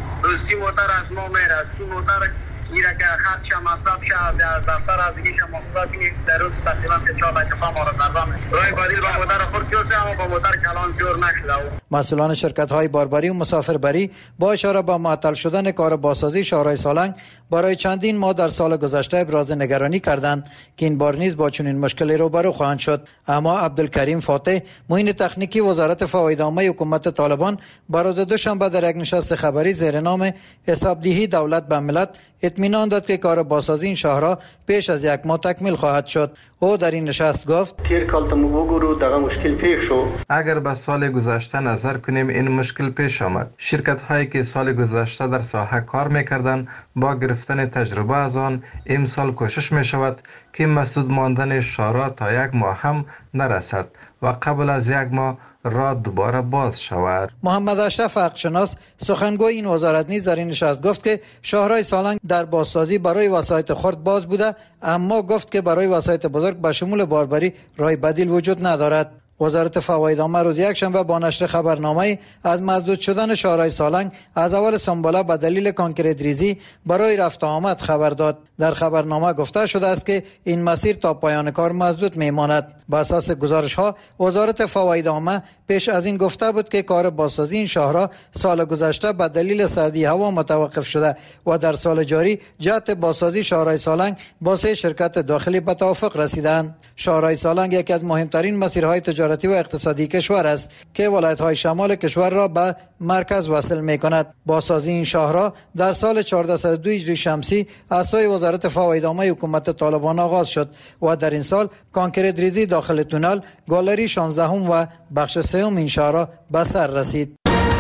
30 موتر از ما میره، 30 موتر میره که خرج مصرف شه، از دفتر از دیگه مصرف در روز تقریبا 3-4 دقیقه ما را ضربه می‌کنه. راه بدیل با موتر خود جوشه، اما با موتر کلان جور نشده. مسئولان شرکت‌های باربری و مسافربری با اشاره به معطل شدن کار بازسازی شاهراه سالنگ برای چندین ماه در سال گذشته ابراز نگرانی کردند که این بار نیز با چنین مشکلی روبرو خواهند شد. اما عبدالکریم فاطمی، معین تکنیکی وزارت فواید عامه حکومت طالبان، روز دوشنبه در یک نشست خبری زیر نام حسابدهی دولت به ملت اطمینان داد که کار بازسازی این شاهراه پیش از 1 ماه تکمیل خواهد شد. او در این نشست گفت: تیر کال تم وګورو دغه مشکل پیښ شو. اگر به سال گذشته نظر کنیم این مشکل پیش آمد. شرکت هایی که سال گذشته در ساحه کار میکردند با گرفتن تجربه از آن، امسال کوشش می شود که مسدود ماندن شاهراه تا 1 ماه هم نرسد و قبل از 1 ماه راه دوباره باز شود. محمد اشرف حقشناس، سخنگوی این وزارت، نیز در این نشست گفت که شاهراه سالنگ در بازسازی برای وسایط خرد باز بوده، اما گفت که برای وسایط بزرگ به شمول باربری راه بدیل وجود ندارد. وزارت فواید عامه روز یکشنبه با نشر خبرنامه از مسدود شدن شهرهای سالنگ از اول سنباله به دلیل کانکریت ریزی برای رفت آمد خبر داد. در خبرنامه گفته شده است که این مسیر تا پایان کار مسدود میماند. بر اساس گزارش ها وزارت فواید عامه پیش از این گفته بود که کار بازسازی این شهرها سال گذشته به دلیل سردی هوا متوقف شده و در سال جاری جهت بازسازی شهرهای سالنگ با 3 شرکت داخلی به توافق رسیدند. شهرهای سالنگ یکی از مهمترین مسیرهای تجارتی و اقتصادی کشور است که ولایت‌های شمال کشور را به مرکز وصل می‌کند. بازسازی این شهرها در سال 1402 هجری شمسی از سوی وزارت فواید عامه حکومت طالبان آغاز شد و در این سال کانکریت ریزی داخل تونل، گالری 16 و بخش 3 این شهرها به سر رسید.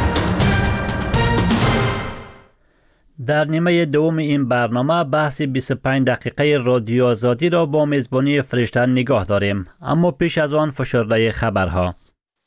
در نیمه دوم این برنامه بحث 25 دقیقه رادیو آزادی را با میزبانی فرشته نگاه داریم، اما پیش از آن فشرده خبرها.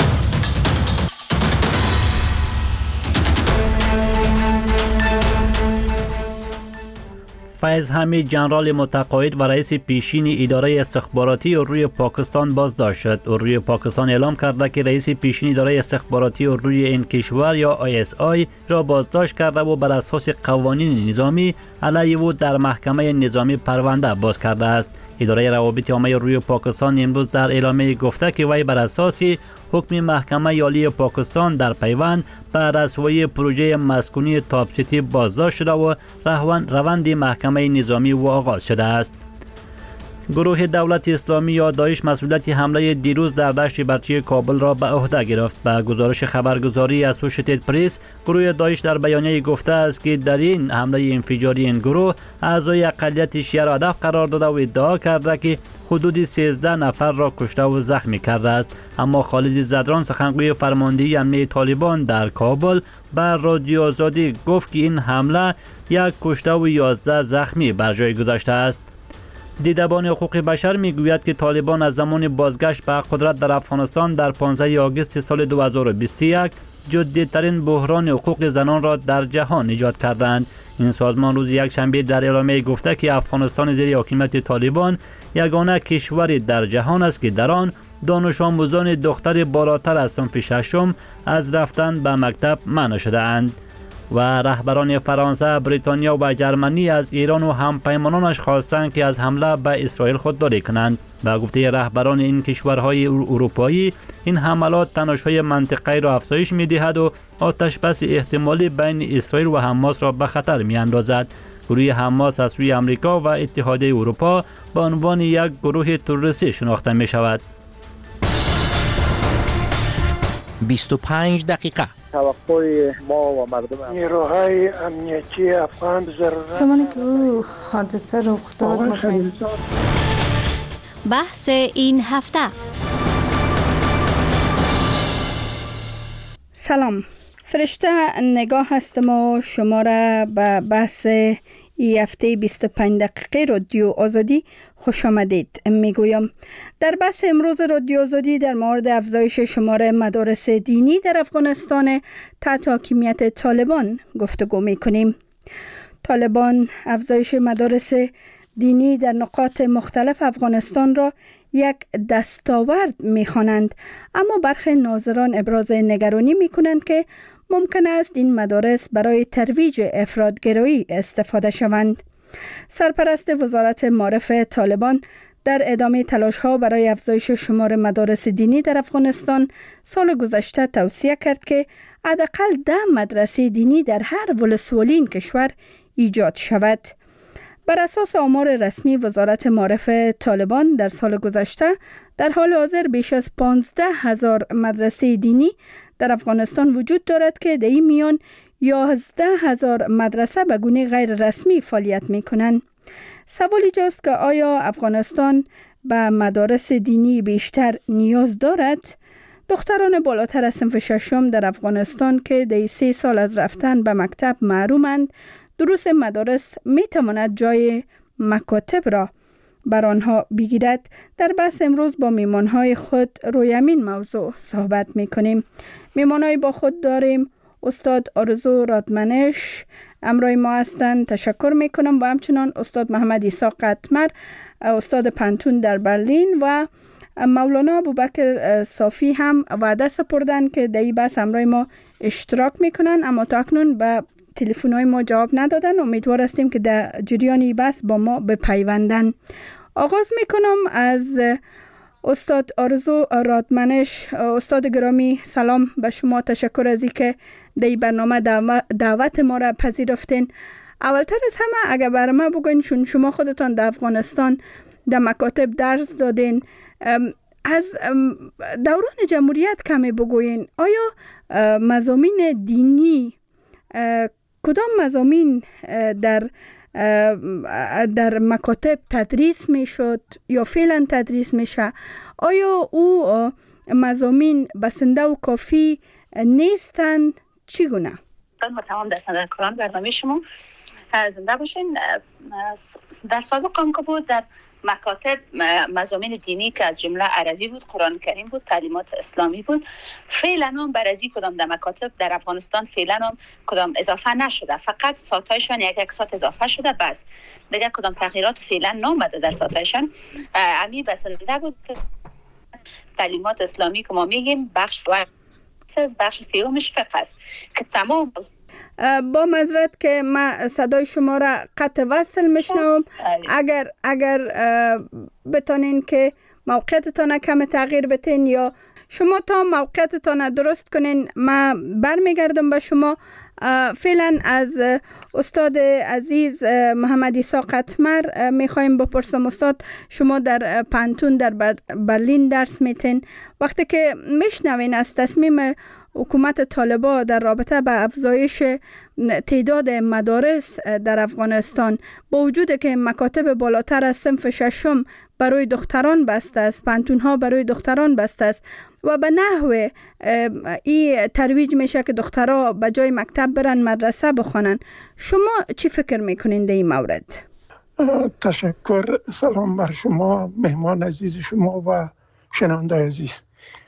فیض حمید جنرال متقاعد و رئیس پیشین اداره استخباراتی روی پاکستان بازداشت شد. روی پاکستان اعلام کرده که رئیس پیشین اداره استخباراتی روی این کشور یا ISI را بازداشت کرده و بر اساس قوانین نظامی علیه او در محکمه نظامی پرونده باز کرده است. اداره روابط عامه روی پاکستان امروز در اعلامیه گفته که وی بر اساس حکم محکمه عالی پاکستان در پیوند به رسوایی پروژه مسکونی تاپ سیتی بازداشت شده و روند محکمه نظامی و آغاز شده است. گروه دولت اسلامی یا داعش مسئولیت حمله دیروز در دشت برچی کابل را به عهده گرفت. به گزارش خبرگزاری اسوشیتد پرس، گروه داعش در بیانیه گفته است که در این حمله انفجاری این گروه اعضای اقلیت شیعه را هدف قرار داده و ادعا کرده که حدود 13 نفر را کشته و زخمی کرده است. اما خالد زدران، سخنگوی فرماندهی امنیه طالبان در کابل، بر رادیو آزادی گفت که این حمله یک کشته و 11 زخمی بر جای گذاشته است. دیدبان حقوق بشر میگوید که طالبان از زمان بازگشت به قدرت در افغانستان در 15 آگوست سال 2021 جدی‌ترین بحران حقوق زنان را در جهان ایجاد کردند. این سازمان روز یکشنبه در اعلامیه گفته که افغانستان زیر حکومت طالبان یگانه کشوری در جهان است که در آن دانش آموزان دختر بالاتر از صنف ششم از رفتن به مکتب منع شده اند. و رهبران فرانسه، بریتانیا و جرمنی از ایران و همپیمانانش خواستند که از حمله به اسرائیل خودداری کنند. به گفته رهبران این کشورهای اروپایی، این حملات تنش‌های منطقه‌ای را افزایش می‌دهد و آتش‌بس احتمالی بین اسرائیل و حماس را به خطر می‌اندازد. گروه حماس از سوی آمریکا و اتحادیه اروپا به عنوان یک گروه تروریستی شناخته می‌شود. 25 دقیقه توقع ما و مردم نیروهای امنیتی افغان ضرورت زمانی که او حادثه رخ داد بحث این هفته. سلام، فرشته نگاه هستم و شما را به بحث این هفته 25 دقیقه رادیو آزادی خوش آمدید میگویم. در بحث امروز رادیو آزادی در مورد افزایش شمار مدارس دینی در افغانستان تحت حاکمیت طالبان گفتگو میکنیم. طالبان افزایش مدارس دینی در نقاط مختلف افغانستان را یک دستاورد میخوانند، اما برخی ناظران ابراز نگرانی میکنند که ممکن است این مدارس برای ترویج افراط‌گرایی استفاده شوند. سرپرست وزارت معارف طالبان در ادامه تلاش‌ها برای افزایش شمار مدارس دینی در افغانستان سال گذشته توصیه کرد که حداقل 10 مدرسه دینی در هر ولسوالی این کشور ایجاد شود. بر اساس آمار رسمی وزارت معارف طالبان در سال گذشته در حال حاضر بیش از 15,000 مدرسه دینی در افغانستان وجود دارد که در این میان 11,000 مدرسه به گونه غیر رسمی فعالیت می کنند. سوال اینجاست که آیا افغانستان به مدارس دینی بیشتر نیاز دارد؟ دختران بالاتر از صنف ششم در افغانستان که در 3 سال از رفتن به مکتب محرومند، دروس مدارس می تواند جای مکاتب را بر آنها بگیرد. در بحث امروز با میمانهای خود روی همین موضوع صحبت می کنیم. میمانهای با خود داریم استاد آرزو رادمنش همراه ما هستند، تشکر می کنم، و همچنان استاد محمد عیسی قطمر، استاد پنتون در برلین، و مولانا ابوبکر صافی هم وعده سپردن که در این بحث همراه ما اشتراک میکنن، اما تا اکنون به تلفن‌های ما جواب ندادن. امیدوار هستیم که در جریان این بحث با ما بپیوندن. آغاز میکنم از استاد آرزو رادمنش. استاد گرامی سلام به شما، تشکر از اینکه در این برنامه دعوت ما را پذیرفتین. اولتر از همه اگر برای ما بگوین، چون شما خودتان در افغانستان در مکاتب درس دادین، از دوران جمهوریت کمی بگوین. آیا مضامین دینی، کدام مضامین در مکاتب تدریس می شد یا فعلا تدریس میشه؟ آیا او مضامین بسنده و کافی نیستند؟ چگونه؟ با تمام دستندرکاران برنامه شما زنده باشین. در سابق هم که بود در مکاتب مضامین دینی که از جمله عربی بود، قرآن کریم بود، تعلیمات اسلامی بود. فعلا هم بر از کدام در مکاتب در افغانستان فعلا هم کدام اضافه نشده، فقط ساعتایشان یک ساعت اضافه شده، بس دیگه کدام تغییرات فعلا نامده در ساعتایشان. امی بسنده بود تعلیمات اسلامی که ما میگیم بخش سیومش فقه است که تمام. با معذرت که من صدای شما را قطع وصل میشنوم، اگر بتانین که موقعیتتان کم تغییر بتین یا شما تا موقعیتتان درست کنین، من برمیگردم به شما. فعلا از استاد عزیز محمد عیسی قطمر میخوایم بپرسم. استاد، شما در پانتون در برلین درس میتین. وقتی که میشنوین از تصمیم حکومت طالبان در رابطه به افزایش تعداد مدارس در افغانستان، با وجود که مکاتب بالاتر از صنف ششم برای دختران بسته است، پانتون‌ها برای دختران بسته است و به نحو این ترویج میشه که دخترها به جای مکتب برن مدرسه بخونن، شما چی فکر میکنین در این مورد؟ تشکر. سلام بر شما، مهمان عزیز شما و شنونده عزیز.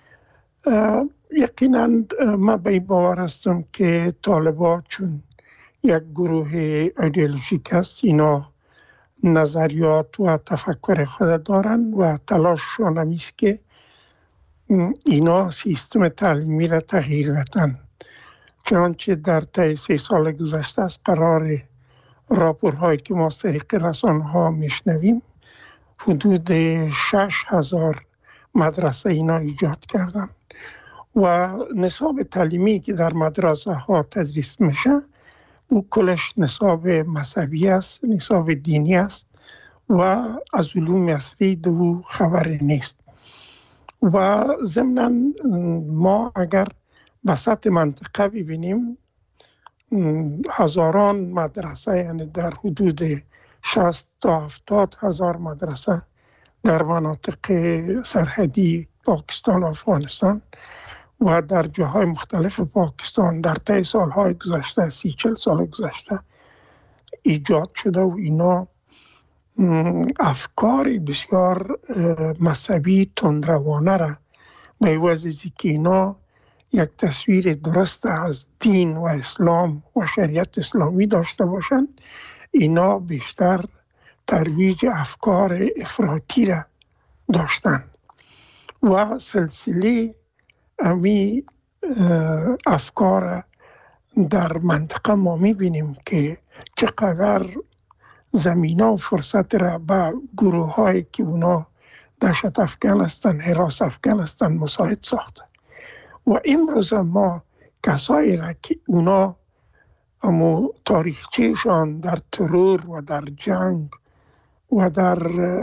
یقینا من به این باور هستم که طالبان چون یک گروه ایدئولوژیک است، اینا نظریات و تفکر خود دارن و تلاششان همیست که اینا سیستم تعلیمی را تغییر بدن. چنانچه در طی 3 سال گذشته از قرار راپورهایی که ما از طریق رسانه‌ها میشنویم، حدود 6,000 مدرسه اینا ایجاد کردن و نصاب تعلیمی که در مدرسه ها تدریس میشه او کلش نصاب مذهبی است، نصاب دینی است و از علوم عصری دو خبر نیست. و ضمناً ما اگر به سطح منطقه ببینیم، هزاران مدرسه، یعنی در حدود 60 تا 70 هزار مدرسه در مناطق سرحدی پاکستان و افغانستان و در جاهای مختلف پاکستان در طی سالهای گذشته، 30-40 سال گذشته ایجاد شده و اینا افکار بسیار مذهبی تندروانه را به عوض از که اینا یک تصویر درست از دین و اسلام و شریعت اسلامی داشته باشند، اینا بیشتر ترویج افکار افراطی را داشتن و سلسله امی افکار در منطقه ما میبینیم که چقدر زمینه و فرصت را به گروه هایی که اونا دهشت افکن هستن، هراس افکن هستن مساعد ساخته. و امروز ما کسایی را که اونا امو تاریخچهشان در ترور و در جنگ و در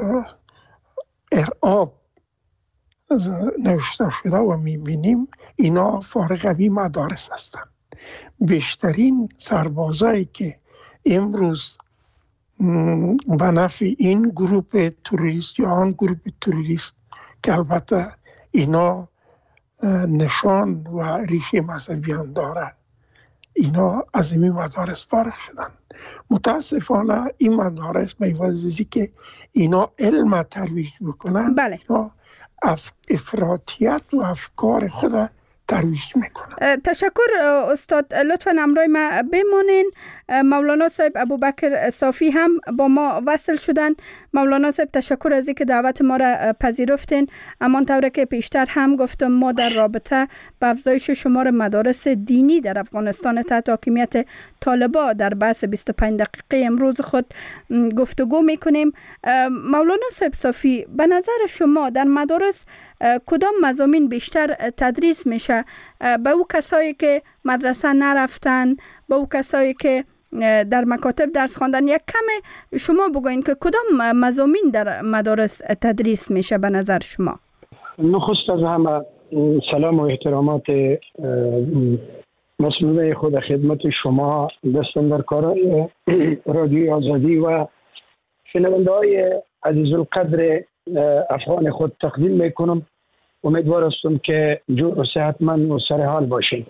ارعاب نوشته شده و میبینیم، اینا فارغ مدارس هستند. بیشترین سربازایی که امروز به نفع این گروه تروریست یا آن گروه تروریست که البته اینا نشان و ریشه مذهبیان داره، اینا از این مدارس فارغ شدن. متاسفانه این مدارس به واسطه که اینا علم ترویج بکنن، اینا افراطیت و افکار خود ترویج میکنم. تشکر استاد. لطفا همراه ما بمانین. مولانا صاحب ابوبکر صافی هم با ما وصل شدن. مولانا صاحب تشکر از اینکه دعوت ما را پذیرفتین. همانطور که پیشتر هم گفتم ما در رابطه با افزایش شمار مدارس دینی در افغانستان تحت حاکمیت طالبان در بحث 25 دقیقه امروز خود گفتگو میکنیم. مولانا صاحب صافی، به نظر شما در مدارس کدام مضامین بیشتر تدریس میشه؟ به او کسایی که مدرسه نرفتن، به او کسایی که در مکاتب درس خواندن، یک کم شما بگوین که کدام مضامین در مدارس تدریس میشه به نظر شما؟ نخست از همه سلام و احترامات مسئولین خود خدمت شما، دستاندرکارای رادیوی آزادی و شنونده های عزیز القدر افغان خود تقدیم میکنم. امیدوار هستم که جور و صحتمند و سر حال باشید.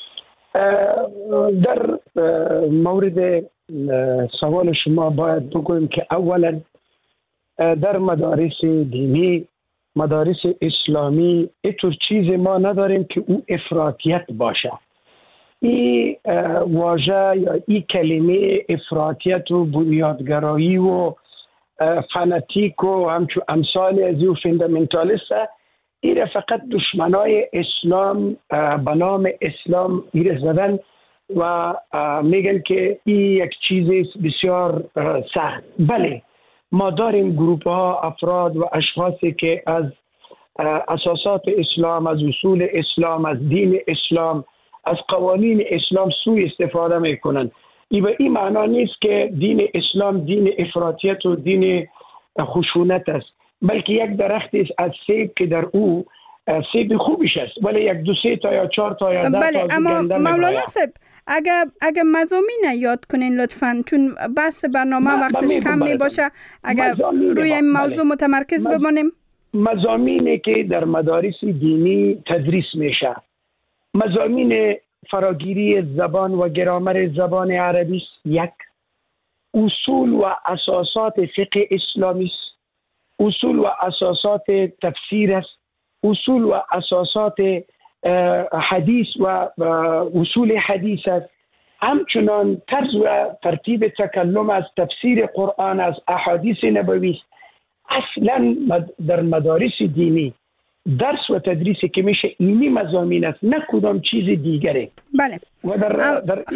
در مورد سوال شما باید بگویم که اولا در مدارس دینی، مدارس اسلامی، اینطور چیز ما نداریم که او افراطیت باشه. این واژه یا این کلمه افراطیت و بنیادگرایی و فناتیک و همچون امثال از او فندامنتالیست، این فقط دشمنای اسلام به نام اسلام ایره زدن و میگن که این یک چیز بسیار سخت. بله، ما داریم گروه ها، افراد و اشخاصی که از اساسات اسلام، از اصول اسلام، از دین اسلام، از قوانین اسلام سوء استفاده میکنن. این معنا نیست که دین اسلام دین افراطیت و دین خشونت است، بلکه یک درختی است از سیب که در او سیب خوبیش است، ولی یک 2 3 تا یا 4 تا یا 10 تا بله، اما مولانا صاحب اگه مضامین یاد کنین لطفاً، چون بحث برنامه وقتش کم می باشه، اگر روی این موضوع متمرکز بمانیم. مضامینی که در مدارس دینی تدریس میشه، مضامین فراگیری زبان و گرامر زبان عربی است، یک. اصول و اساسات فقه اسلامی است، اصول و اساسات تفسیر است، اصول و اساسات حدیث و اصول حدیث است. همچنان طرز و ترتیب تکلم از تفسیر قرآن، از احادیث نبوی است. اصلا در مدارس دینی درس و تدریسی که میشه اینی مضامین است، نه کدام چیز دیگره. بله. و در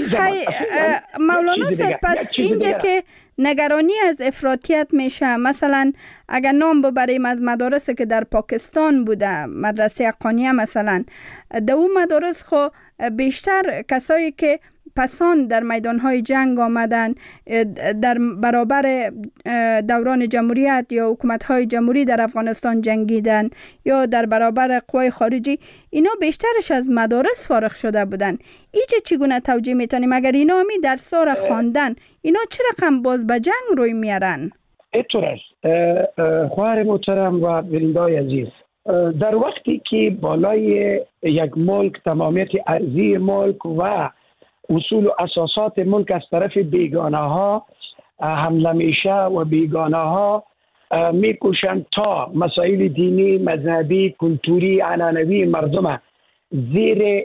مولانا صاحب، پس اینجا که نگرانی از افراطیت میشه، مثلا اگر نام ببریم از مدارسی که در پاکستان بوده، مدرسه حقانیه مثلا، در اون مدارس خو بیشتر کسایی که پسان در میدانهای جنگ آمدن، در برابر دوران جمهوریت یا حکومت‌های جمهوری در افغانستان جنگیدن یا در برابر قوای خارجی، اینا بیشترش از مدارس فارغ شده بودن. ایچه چگونه توجیه میتونیم اگر اینا همی درس‌ها را خواندن، اینا چه رقم باز به جنگ روی میارن؟ اینطور است خواهر محترم و بیننده‌های عزیز، در وقتی که بالای یک ملک تمامیت ارضی ملک و اصول و اساسات ملک از طرف بیگانه ها حمله میشه و بیگانه ها میکوشند تا مسائل دینی، مذهبی، کلتوری، عنعنوی مردم زیر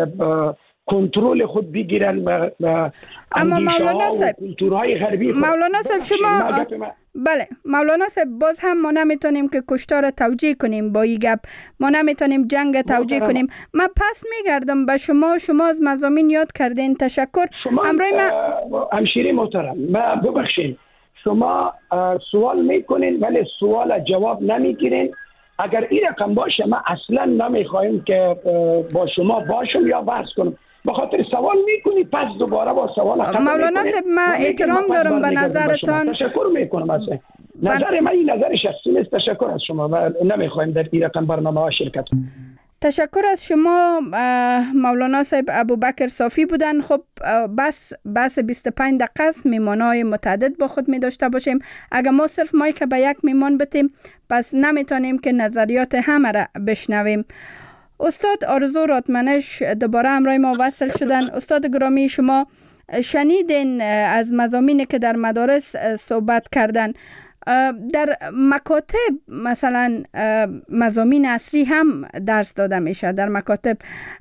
کنترل خود بگیرن و اما مولانا صاحب، کلتورهای غربی خود. مولانا صاحب شما بله، مولانا صاحب، باز هم ما نمیتونیم که کشتار توجیه کنیم با این گپ، ما نمیتونیم جنگ توجیه کنیم. من پس میگردم به شما از مضامین یاد کردین. تشکر. همراه ما همشیری محترم، ما ببخشید شما سوال میکنین ولی سوال جواب نمیگیرین. اگر این رقم باشه ما اصلا نمیخوایم که با شما باشم یا بحث کنم. به خاطر سوال میکنی پس دوباره با سوال مولانا صاحب، من احترام دارم به نظرتان. تشکر میکنم از نظر من، این نظر شخصی نیست. تشکر از شما و نمیخوایم در این رقم برنامه ها شرکت. تشکر از شما. مولانا صاحب ابوبکر صافی بودن. خب بس 25 دقیقه است، میمانای متعدد با خود می داشته باشیم. اگر ما صرف مایک به یک میمان بتیم پس نمیتونیم که نظریات همه را بشنویم. استاد آرزو راتمنش دوباره همراه ما وصل شدن. استاد گرامی، شما شنیدین از مضامینی که در مدارس صحبت کردن. در مکاتب مثلا مضامین اصلی هم درس داده میشه، در مکاتب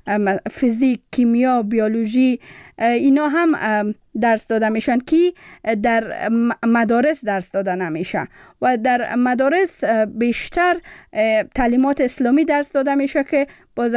فیزیک، کیمیا، بیولوژی اینا هم درس داده میشن که در مدارس درس داده نمیشه و در مدارس بیشتر تعلیمات اسلامی درس داده میشه که باز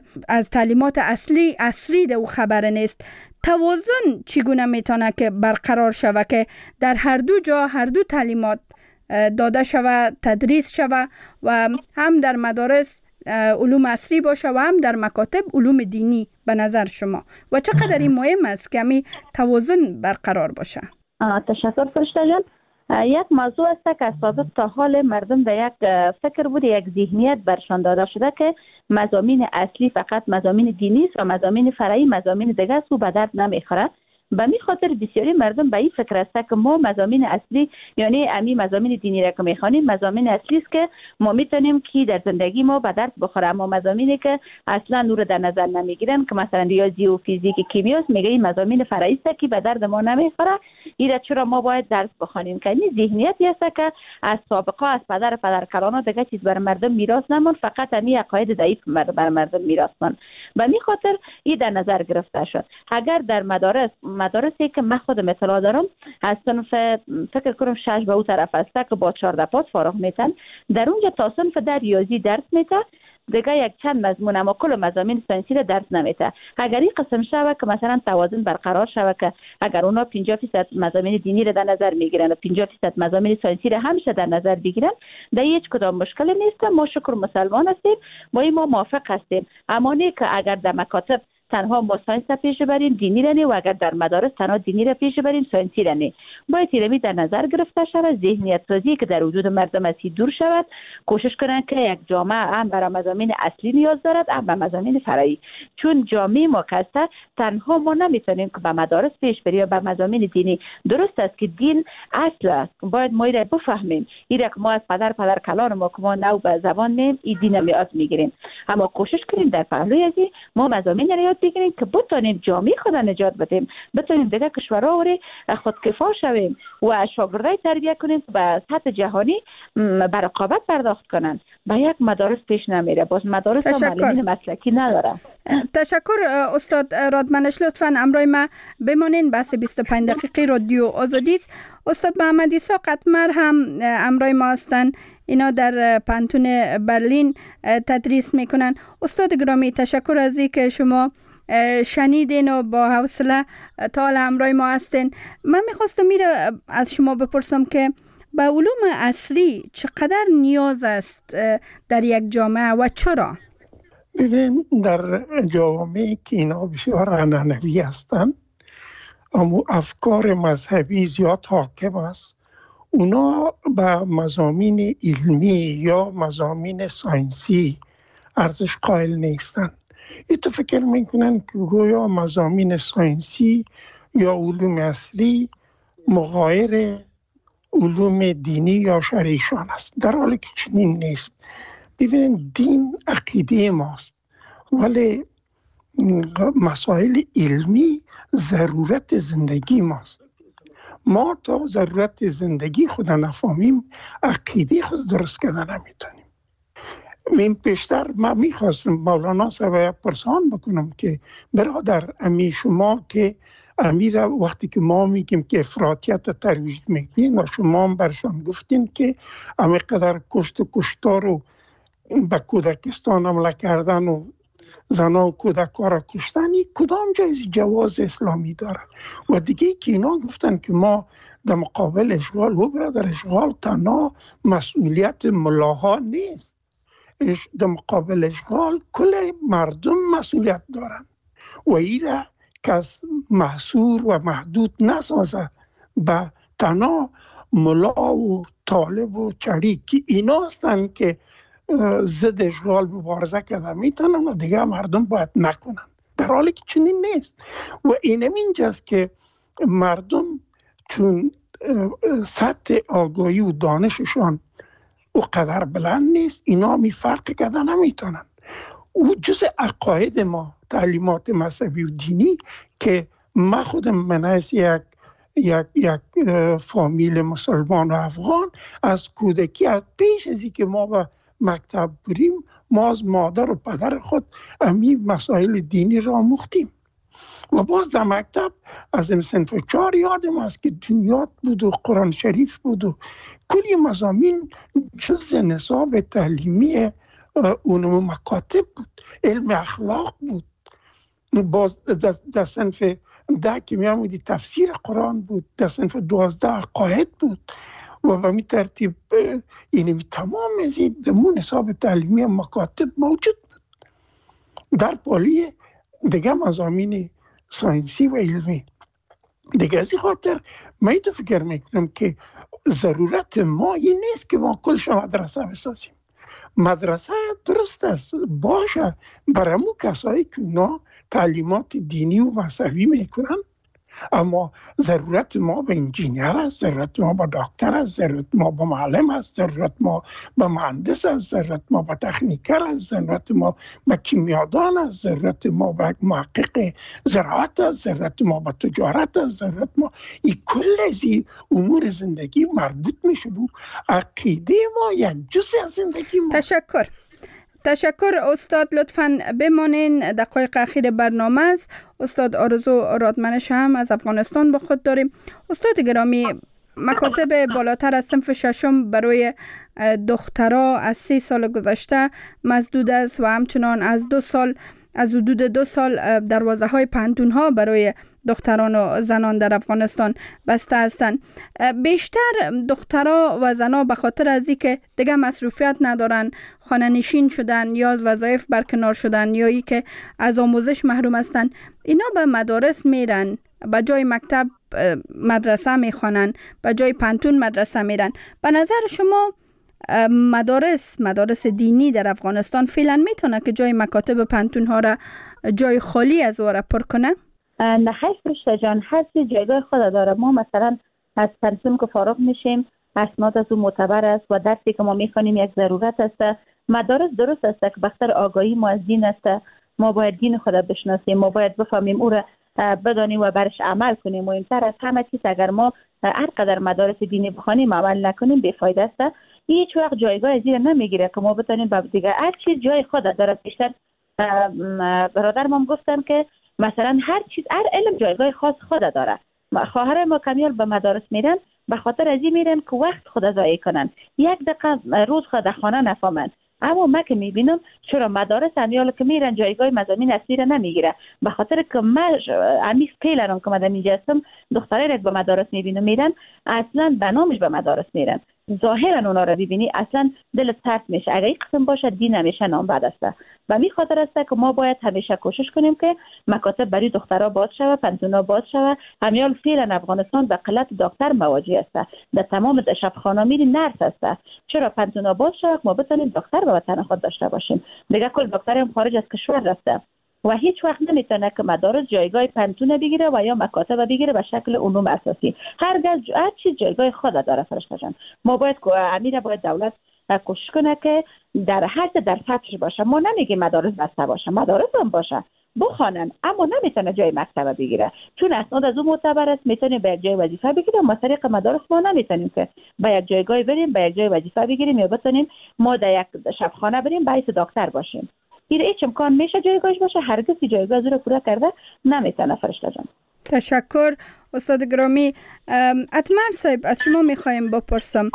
از تعلیمات اصلی ده او خبر نیست. توازن چگونه میتونه که برقرار شود که در هر دو جا هر دو تعلیمات داده شود، تدریس شود و هم در مدارس علوم عصری باشه و هم در مکاتب علوم دینی به نظر شما و چقدر این مهم است که می توازن برقرار باشه؟ تشکر فرشته جان. یک موضوع است که از سابق تا حال مردم در یک فکر بود، یک ذهنیت برشان داده شده که مضامین اصلی فقط مضامین دینی است و مضامین فرعی مضامین دیگه است و به درد نمیخوره. به می خاطر بسیاری مردم به این فکر است که ما مضامین اصلی یعنی امی مضامین دینی را که میخوانیم مضامین اصلی است که ما میتونیم که در زندگی ما به درد بخوره، اما مضامینی که اصلا نور در نظر نمیگیرن که مثلا ریاضی و فیزیک و کیمیا میگه این مضامین فرعی است که به درد ما نمیخوره، این چرا ما باید درس بخوانیم؟ که این ذهنیتی است که از سابقه از پدرکلان دیگه چیز بر مردم میراث نمون، فقط امی عقاید ضعیف بر مردم میراث ماند. به می خاطر این در نظر گرفته شد. اگر در مدارسی که من خودم اطلاع دارم از صنف فکر کنم 6 به او طرف است که با 14 پاس فارغ میتن، در اونجا تا صنف در ریاضی درس میته، دیگه یک چند مضمون اما کل مضامین ساینسی را درس نمیته. اگر این قسم شود که مثلا توازن برقرار شود که اگر اونا 50% مضامین دینی را در نظر میگیرن و 50% مضامین ساینسی را همیشه در نظر بگیرن، در هیچ کدام مشکل نیست. ما شکر مسلمان هستیم، با این ما موافق هستیم. اما نه که اگر در مکاتب تنها ما ساینس را پیش بریم دینی را نه و اگر در مدارس تنها دینی را پیش بریم ساینسی را نه. باید اینمی در نظر گرفته شود، ذهنیت سازی که در وجود مردم از دور شود، کوشش کنند که یک جامعه هم برای مضامین اصلی نیاز دارد هم به مضامین فرعی، چون جامعه ما کسته تنها ما نمیتونیم که به مدارس پیش بریم به مضامین دینی. درست است که دین اصل است، باید ما را بفهمیم، این که ما از پدر کلان ما که ما نو به زبان نیم این دین میاد میگیریم، اما کوشش کنیم در پهلوی از ما مضامین را بگیریم که بتونیم جامعه خود نجات بدیم، بتونیم دیگه کشورها وری خودکفا شویم و شاگردای تربیت کنیم به سطح جهانی به رقابت پرداخت کنن. به یک مدارس پیش نمیره، باز مدارس ها معلمین مسلکی نداره. تشکر استاد رادمنش، لطفاً امروی ما بمانین. بحث 25 دقیقه رادیو آزادی است. استاد محمد عیسی قطمر هم امروی ما هستن، اینا در پانتون برلین تدریس میکنن. استاد گرامی تشکر از اینکه شما شنیدین و با حوصله تا همراه ما هستین. من میخواستم از شما بپرسم که به علوم عصری چقدر نیاز است در یک جامعه و چرا؟ ببین در جوامعی که اینا بسیار عنعنوی هستن اما افکار مذهبی زیاد حاکم است، اونا به مضامین علمی یا مضامین ساینسی ارزش قائل نیستن. ای تو فکر میکنن که گویا مضامین ساینسی یا علوم اصلی مغایر علوم دینی یا شرعیشان است، در حالی که چنین نیست. ببینید دین عقیده ماست ولی مسائل علمی ضرورت زندگی ماست. ما تا ضرورت زندگی خود نفهمیم عقیده خود درست کردن نمیتونیم. من پیشتر من میخواستم مولانا صاحب پرسان بکنم که برادر امی شما که امیر وقتی که ما میگیم که افراطیت ترویج میکنین و شما هم برشان گفتین که امی قدر کشت و کشتار و به کودکستان حمله کردن و زنا و کودکا را کشتن، این کدام جایزی جواز اسلامی داره؟ و دیگه که اینا گفتن که ما در مقابل اشغال، و برادر اشغال تنها مسئولیت ملاها نیست، در مقابل اشغال کل مردم مسئولیت دارن و این را کس محصور و محدود نسازه به تنها ملا و طالب و چریک که اینا هستن که ضد اشغال مبارزه کرده میتونن و دیگه مردم باید نکنن، در حالی که چنین نیست. و اینجاست که مردم چون سطح آگاهی و دانششان او قدر بلند نیست، اینا می فرق کردن نمیتونن. او جز عقاید ما تعلیمات مذهبی و دینی که من خودم من از یک یک فامیل مسلمان و افغان از کودکی، از پیش از اینکه ما به مکتب بریم، ما از مادر و پدر خود همین مسائل دینی را آموختیم. و باز در مکتب از صنف 4 یادم است که دنیات بود و قرآن شریف بود و کلی مضامین جز نصاب تعلیمی علوم مکاتب بود، علم اخلاق بود. باز در صنف 10 که میامودی تفسیر قرآن بود، در صنف 12 عقاید بود و به می ترتیب اینمی تمام ازید دمون نصاب تعلیمی مکاتب موجود بود. در پالی دیگه مضامین ساینسی و علمی دیگه. از این خاطر من تو فکر میکنم که ضرورت ما این نیست که ما کلش مدرسه بسازیم. مدرسه درست است باشه برامو کسایی که اونا تعلیمات دینی و مذهبی میکنن، اما ضرورت ما به انجینیر است، ضرورت ما به دکتر است، ضرورت ما به معلم است، ضرورت ما به مهندس است، ضرورت ما به تکنیکر است، ضرورت ما به کیمیادان است، ضرورت ما به محقق زراعت است، ضرورت ما به تجارت است، ضرورت ما این کل از امور زندگی مربوط میشه بود. عقیده ما یک جزء از زندگی ما. تشکر استاد، لطفاً بمانین. دقایق اخیر برنامه است. استاد آرزو رادمنش هم از افغانستان با خود داریم. استاد گرامی، مکاتب بالاتر از صنف 6 برای دخترها از 3 سال گذشته مسدود است و همچنان از حدود 2 سال دروازه های پانتون ها برای دختران و زنان در افغانستان بسته هستند. بیشتر دخترها و زنان به خاطر از اینکه دیگه مصروفیت ندارن، خانه نشین شدن یا از وظایف برکنار شدن یا ای که از آموزش محروم هستن، اینا به مدارس میرن، به جای مکتب مدرسه میخوانن، به جای پانتون مدرسه میرن. به نظر شما مدارس دینی در افغانستان فعلا میتونه که جای مکاتب پانتون ها را جای خالی از او را پر کنه؟ نه خیلی فرشته جان، هر چیز جایگاه خود داره. ما مثلا از پانتون که فارغ میشیم اسناد از اون معتبر است و درسی که ما میخوانیم یک ضرورت است. مدارس درست است که بخاطر آگاهی ما از دین است. ما باید دین خود بشناسیم، ما باید بفهمیم او را بدانیم و برش عمل کنیم. مهمتر از همه چیز اگر ما هر قدر مدارس دینی بخوانیم عمل نکنیم بی‌فایده است. هیچ وقت جایگاه از این نمیگیره که ما بتونیم دیگه هر چیز جای خود داره. بیشتر برادرم گفتن که مثلا هر چیز، هر علم جایگاه خاص خود داره. خواهر ما کمیال به مدارس میرن به خاطر از این میرن که وقت خود ضایع کنن، یک دقیقه روز خود در خانه نفهمن. اما من که میبینم چرا مدارس همیال که میرن جایگاه مضامین اصلی را نمیگیره، به خاطر که من همیش پیلران که من اینجا هستم دختره را به مدارس میبینم میرن اصلا بنامش به مدارس میرن، ظاهرا اونا را ببینی اصلا دل سرد میشه. اگه این قسم باشه دین همیشه نام بد است. و می خاطر است که ما باید همیشه کوشش کنیم که مکاتب برای دخترها باز شود، پانتونا باز شود. همیال فعلا افغانستان به قلت دکتر مواجه است. در تمام شفاخانه میری نرس است. چرا پانتونا باز شود ما بتونیم دکتر به وطن خود داشته باشیم؟ دیگه کل دکتر هم خارج از کشور رفته و هیچ وقت نمیتونه که مدارس جایگاه پانتون بگیره و یا مکاتب بگیره به شکل علوم اساسی. هر چیز جایگاه خود داره فرشته جان. ما باید دولت کوشش کنه که در هر در سطحش باشه. ما نمیگیم مدارس بسته باشه، مدارس هم باشه بخوانن، اما نمیتونه جای مکتب بگیره چون اسناد از اون معتبر است. میتونه به یک جای وظیفه بگیره. ما طریق مدارس ما نمیتونیم که به یک جایگاه بریم به یک جای وظیفه بگیریم یا بتونیم ما در یک شبخانه بریم به حیث دکتر باشیم. این هیچ امکان میشه جایگاهش باشه؟ هرگز جایگاه رو پورا کرده نمیتونه فرشته جان. تشکر استاد گرامی. اتمر صاحب از شما میخوایم بپرسم،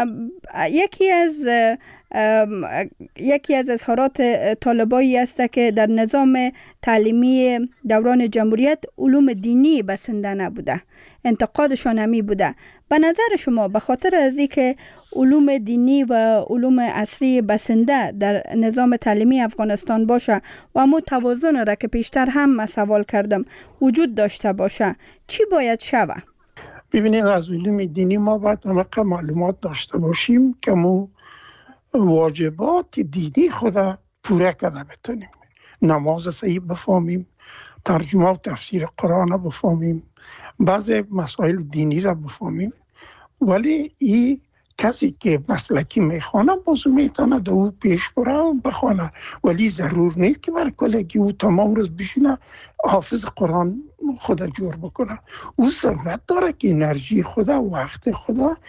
یکی از اظهارات طالبایی است که در نظام تعلیمی دوران جمهوریت علوم دینی بسنده نبوده، انتقادشان همی بوده. به نظر شما به خاطر از اینکه علوم دینی و علوم عصری بسنده در نظام تعلیمی افغانستان باشه و همون توازن را که پیشتر هم سوال کردم وجود داشته باشه، چی باید شوه؟ ببینید از علوم دینی ما باید همه معلومات داشته باشیم که ما واجبات دینی خدا پوره کرده بتونیم. نماز صحیح بفهمیم، ترجمه و تفسیر قرآن را بفهمیم، بعضی مسائل دینی را بفهمیم. ولی این کسی که مسلکی میخوانه بازو میتونه دو پیش بره و بخوانه، ولی ضرور نیست که برای کلگی او تمام روز بشینه حافظ قرآن خدا جور بکنه. او ضرورت داره که انرژی خدا و وقت خدا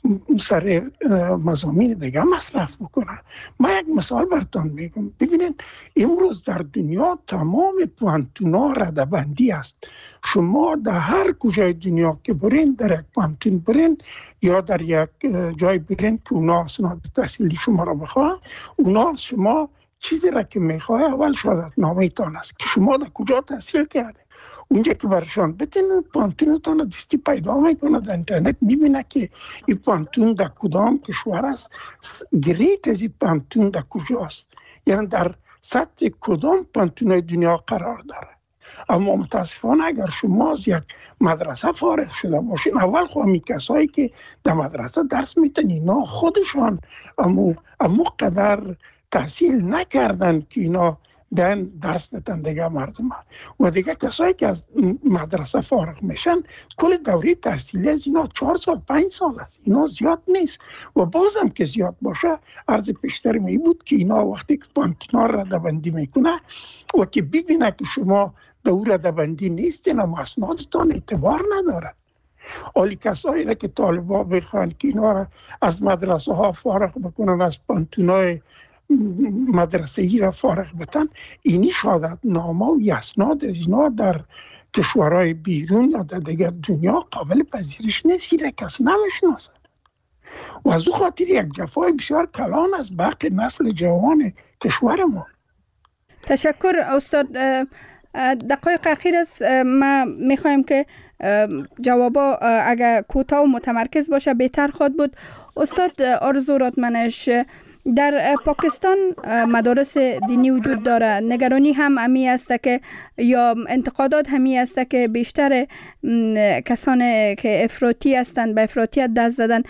سر مضامین دیگه مصرف بکنه. من یک مثال براتون میگم. ببینید امروز در دنیا تمام پوانتونا ردبندی است. شما در هر کجای دنیا که برین، در یک پوانتون برین یا در یک جای برین که اونا اسناد تحصیلی شما را بخواه، اونا شما چیزی را که میخواه اول شهادت نامه تان است که شما در کجا تحصیل کرده. اونجا که برشان بتین پانتونتان دستی پیدا میکنه، در اینترنت میبینه که این پانتون در کدام کشور است، گریت از این پانتون در کجاست، یعنی در سطح کدام پانتون دنیا قرار داره. اما متاسفانه اگر شما از یک مدرسه فارغ شده باشین، اول خواهی کسایی که در مدرسه درس میتن اینا خودشان امو قدر تحصیل نکردن که اینا درس بتن دیگه مردم و دیگه کسایی که از مدرسه فارغ میشن کل دوره تحصیلی از اینا 4 سال 5 سال است. اینا زیاد نیست و بازم که زیاد باشه عرض پیشتر می بود که اینا وقتی که پانتونا ردبندی میکنه و که ببینه که شما دوره ردبندی نیستین و اسنادتان اعتبار نداره. اولی کسایی را که طالبا بخوان که اینا را از مدرسه ها فارغ بکنن، از پانتونای مدرسه ای را فارغ بتن، اینی شهادت نامه و اسناد از اینا در کشورهای بیرون یا در دیگر دنیا قابل پذیرش نیست، را کسی نمیشناسه و از او خاطر یک جفای بسیار کلان از باقی نسل جوان کشور ما. تشکر استاد. دقایق اخیر است، ما میخوایم که جوابا اگر کوتاه و متمرکز باشه بهتر خواهد بود. استاد آرزو رادمنش، در پاکستان مدارس دینی وجود داره، نگرانی هم همی است که یا انتقادات همی است که بیشتر کسانی که افراطی هستند به افراطیت دست زدن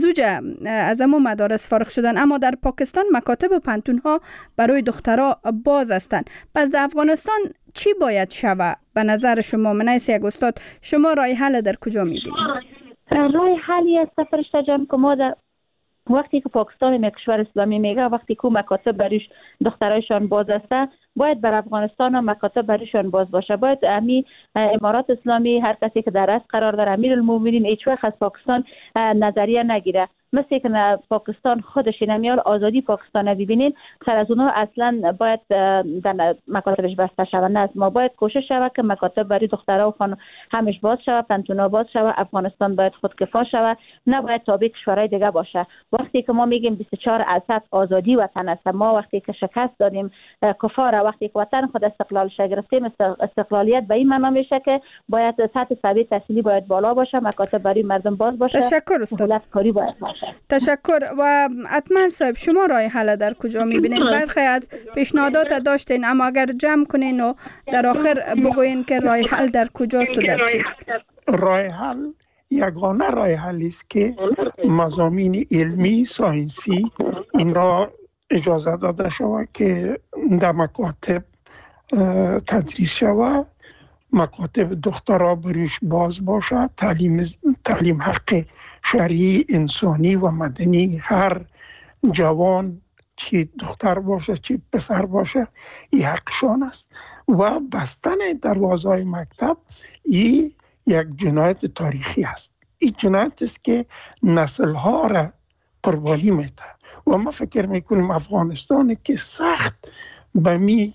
از امو مدارس فارغ شدن، اما در پاکستان مکاتب و پانتون ها برای دخترها باز هستند. پس در افغانستان چی باید شود به نظر شما؟ من از یک استاد، شما راه حل در کجا می‌بینید؟ راه حلی است فرشته جان که ما در وقتی که پاکستان یک کشور اسلامی میگه، وقتی که مکاتب برایش دخترایشان باز است، باید بر افغانستان هم مکاتب برایشان باز باشه. باید امی امارات اسلامی هر کسی که در رأس قرار داره، امیرالمومنین، هیچ وقت از پاکستان نظریه نگیره. مثل که پاکستان خودش نمیال آزادی پاکستان ببینین، سر از اونها اصلا باید در مکاتبش بسته شود. نه، ما باید کوشش شود که مکاتب برای دخترها و خانم همش باز شود، پانتونا باز شود. افغانستان باید خودکفا شود، نباید تابع کشورهای دیگه باشه. وقتی که ما میگیم 24% آزادی وطن است، ما وقتی که شکست دادیم کفار، وقتی که وطن خود استقلالش گرفتیم، استقلالیت به این معنا میشه که باید سطح سویه تحصیلی باید بالا باشه، مکاتب برای مردم باز باشه. تشکر استاد. کاری باید باشه. تشکر. و اطمر صاحب، شما راه حل در کجا میبینید؟ برخی از پیشنهادات داشتین، اما اگر جمع کنین و در آخر بگوین که راه حل در کجاست و در چیست؟ راه حل یگانه راه حلی است که مضامین علمی ساینسی اینا اجازه داده شود که در مکاتب تدریس شود، مکاتب دخترها بروش باز باشد، تعلیم حق شرعی، انسانی و مدنی هر جوان، چی دختر باشه چی پسر باشه، این حقشان است. و بستن دروازهای مکتب این یک جنایت تاریخی است. این جنایت است که نسل‌ها را قربانی میده و ما فکر میکنیم افغانستان که سخت به می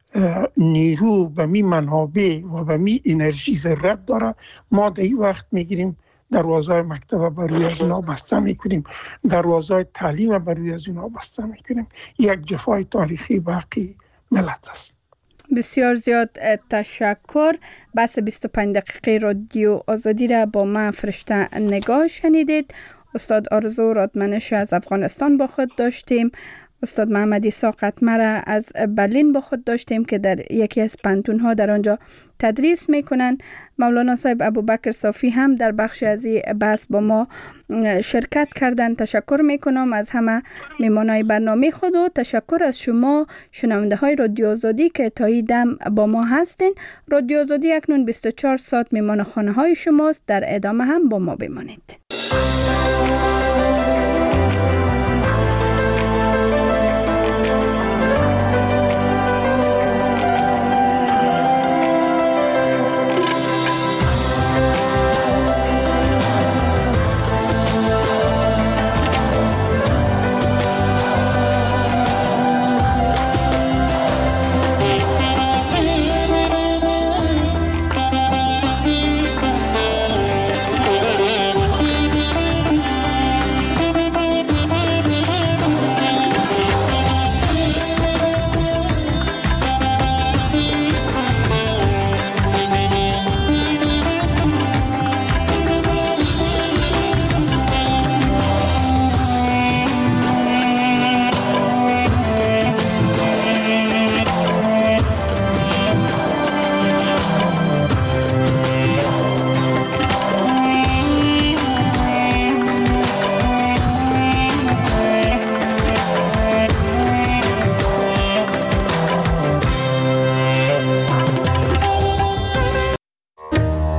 نیرو، به می منابع و به می انرژی ضرورت داره، ما در این وقت میگیریم دروازهای مکتب بروی از اونا بسته میکنیم، دروازهای تعلیم بروی از اونا بسته میکنیم. یک جفای تاریخی باقی ملت است. بسیار زیاد تشکر. بس 25 دقیقه رادیو آزادی را با من فرشته نگاه شنیدید. استاد آرزو رادمنش از افغانستان با خود داشتیم. استاد محمد عیسی قطمره از برلین با خود داشتیم که در یکی از پانتون ها در آنجا تدریس میکنن. مولانا صاحب ابوبکر صافی هم در بخش از این بحث با ما شرکت کردن. تشکر میکنم از همه میمانای برنامه خود و تشکر از شما شنونده های رادیو آزادی که تا این دم با ما هستین. رادیو آزادی اکنون 24 ساعت میمان خانه های شماست. در ادامه هم با ما بمانید.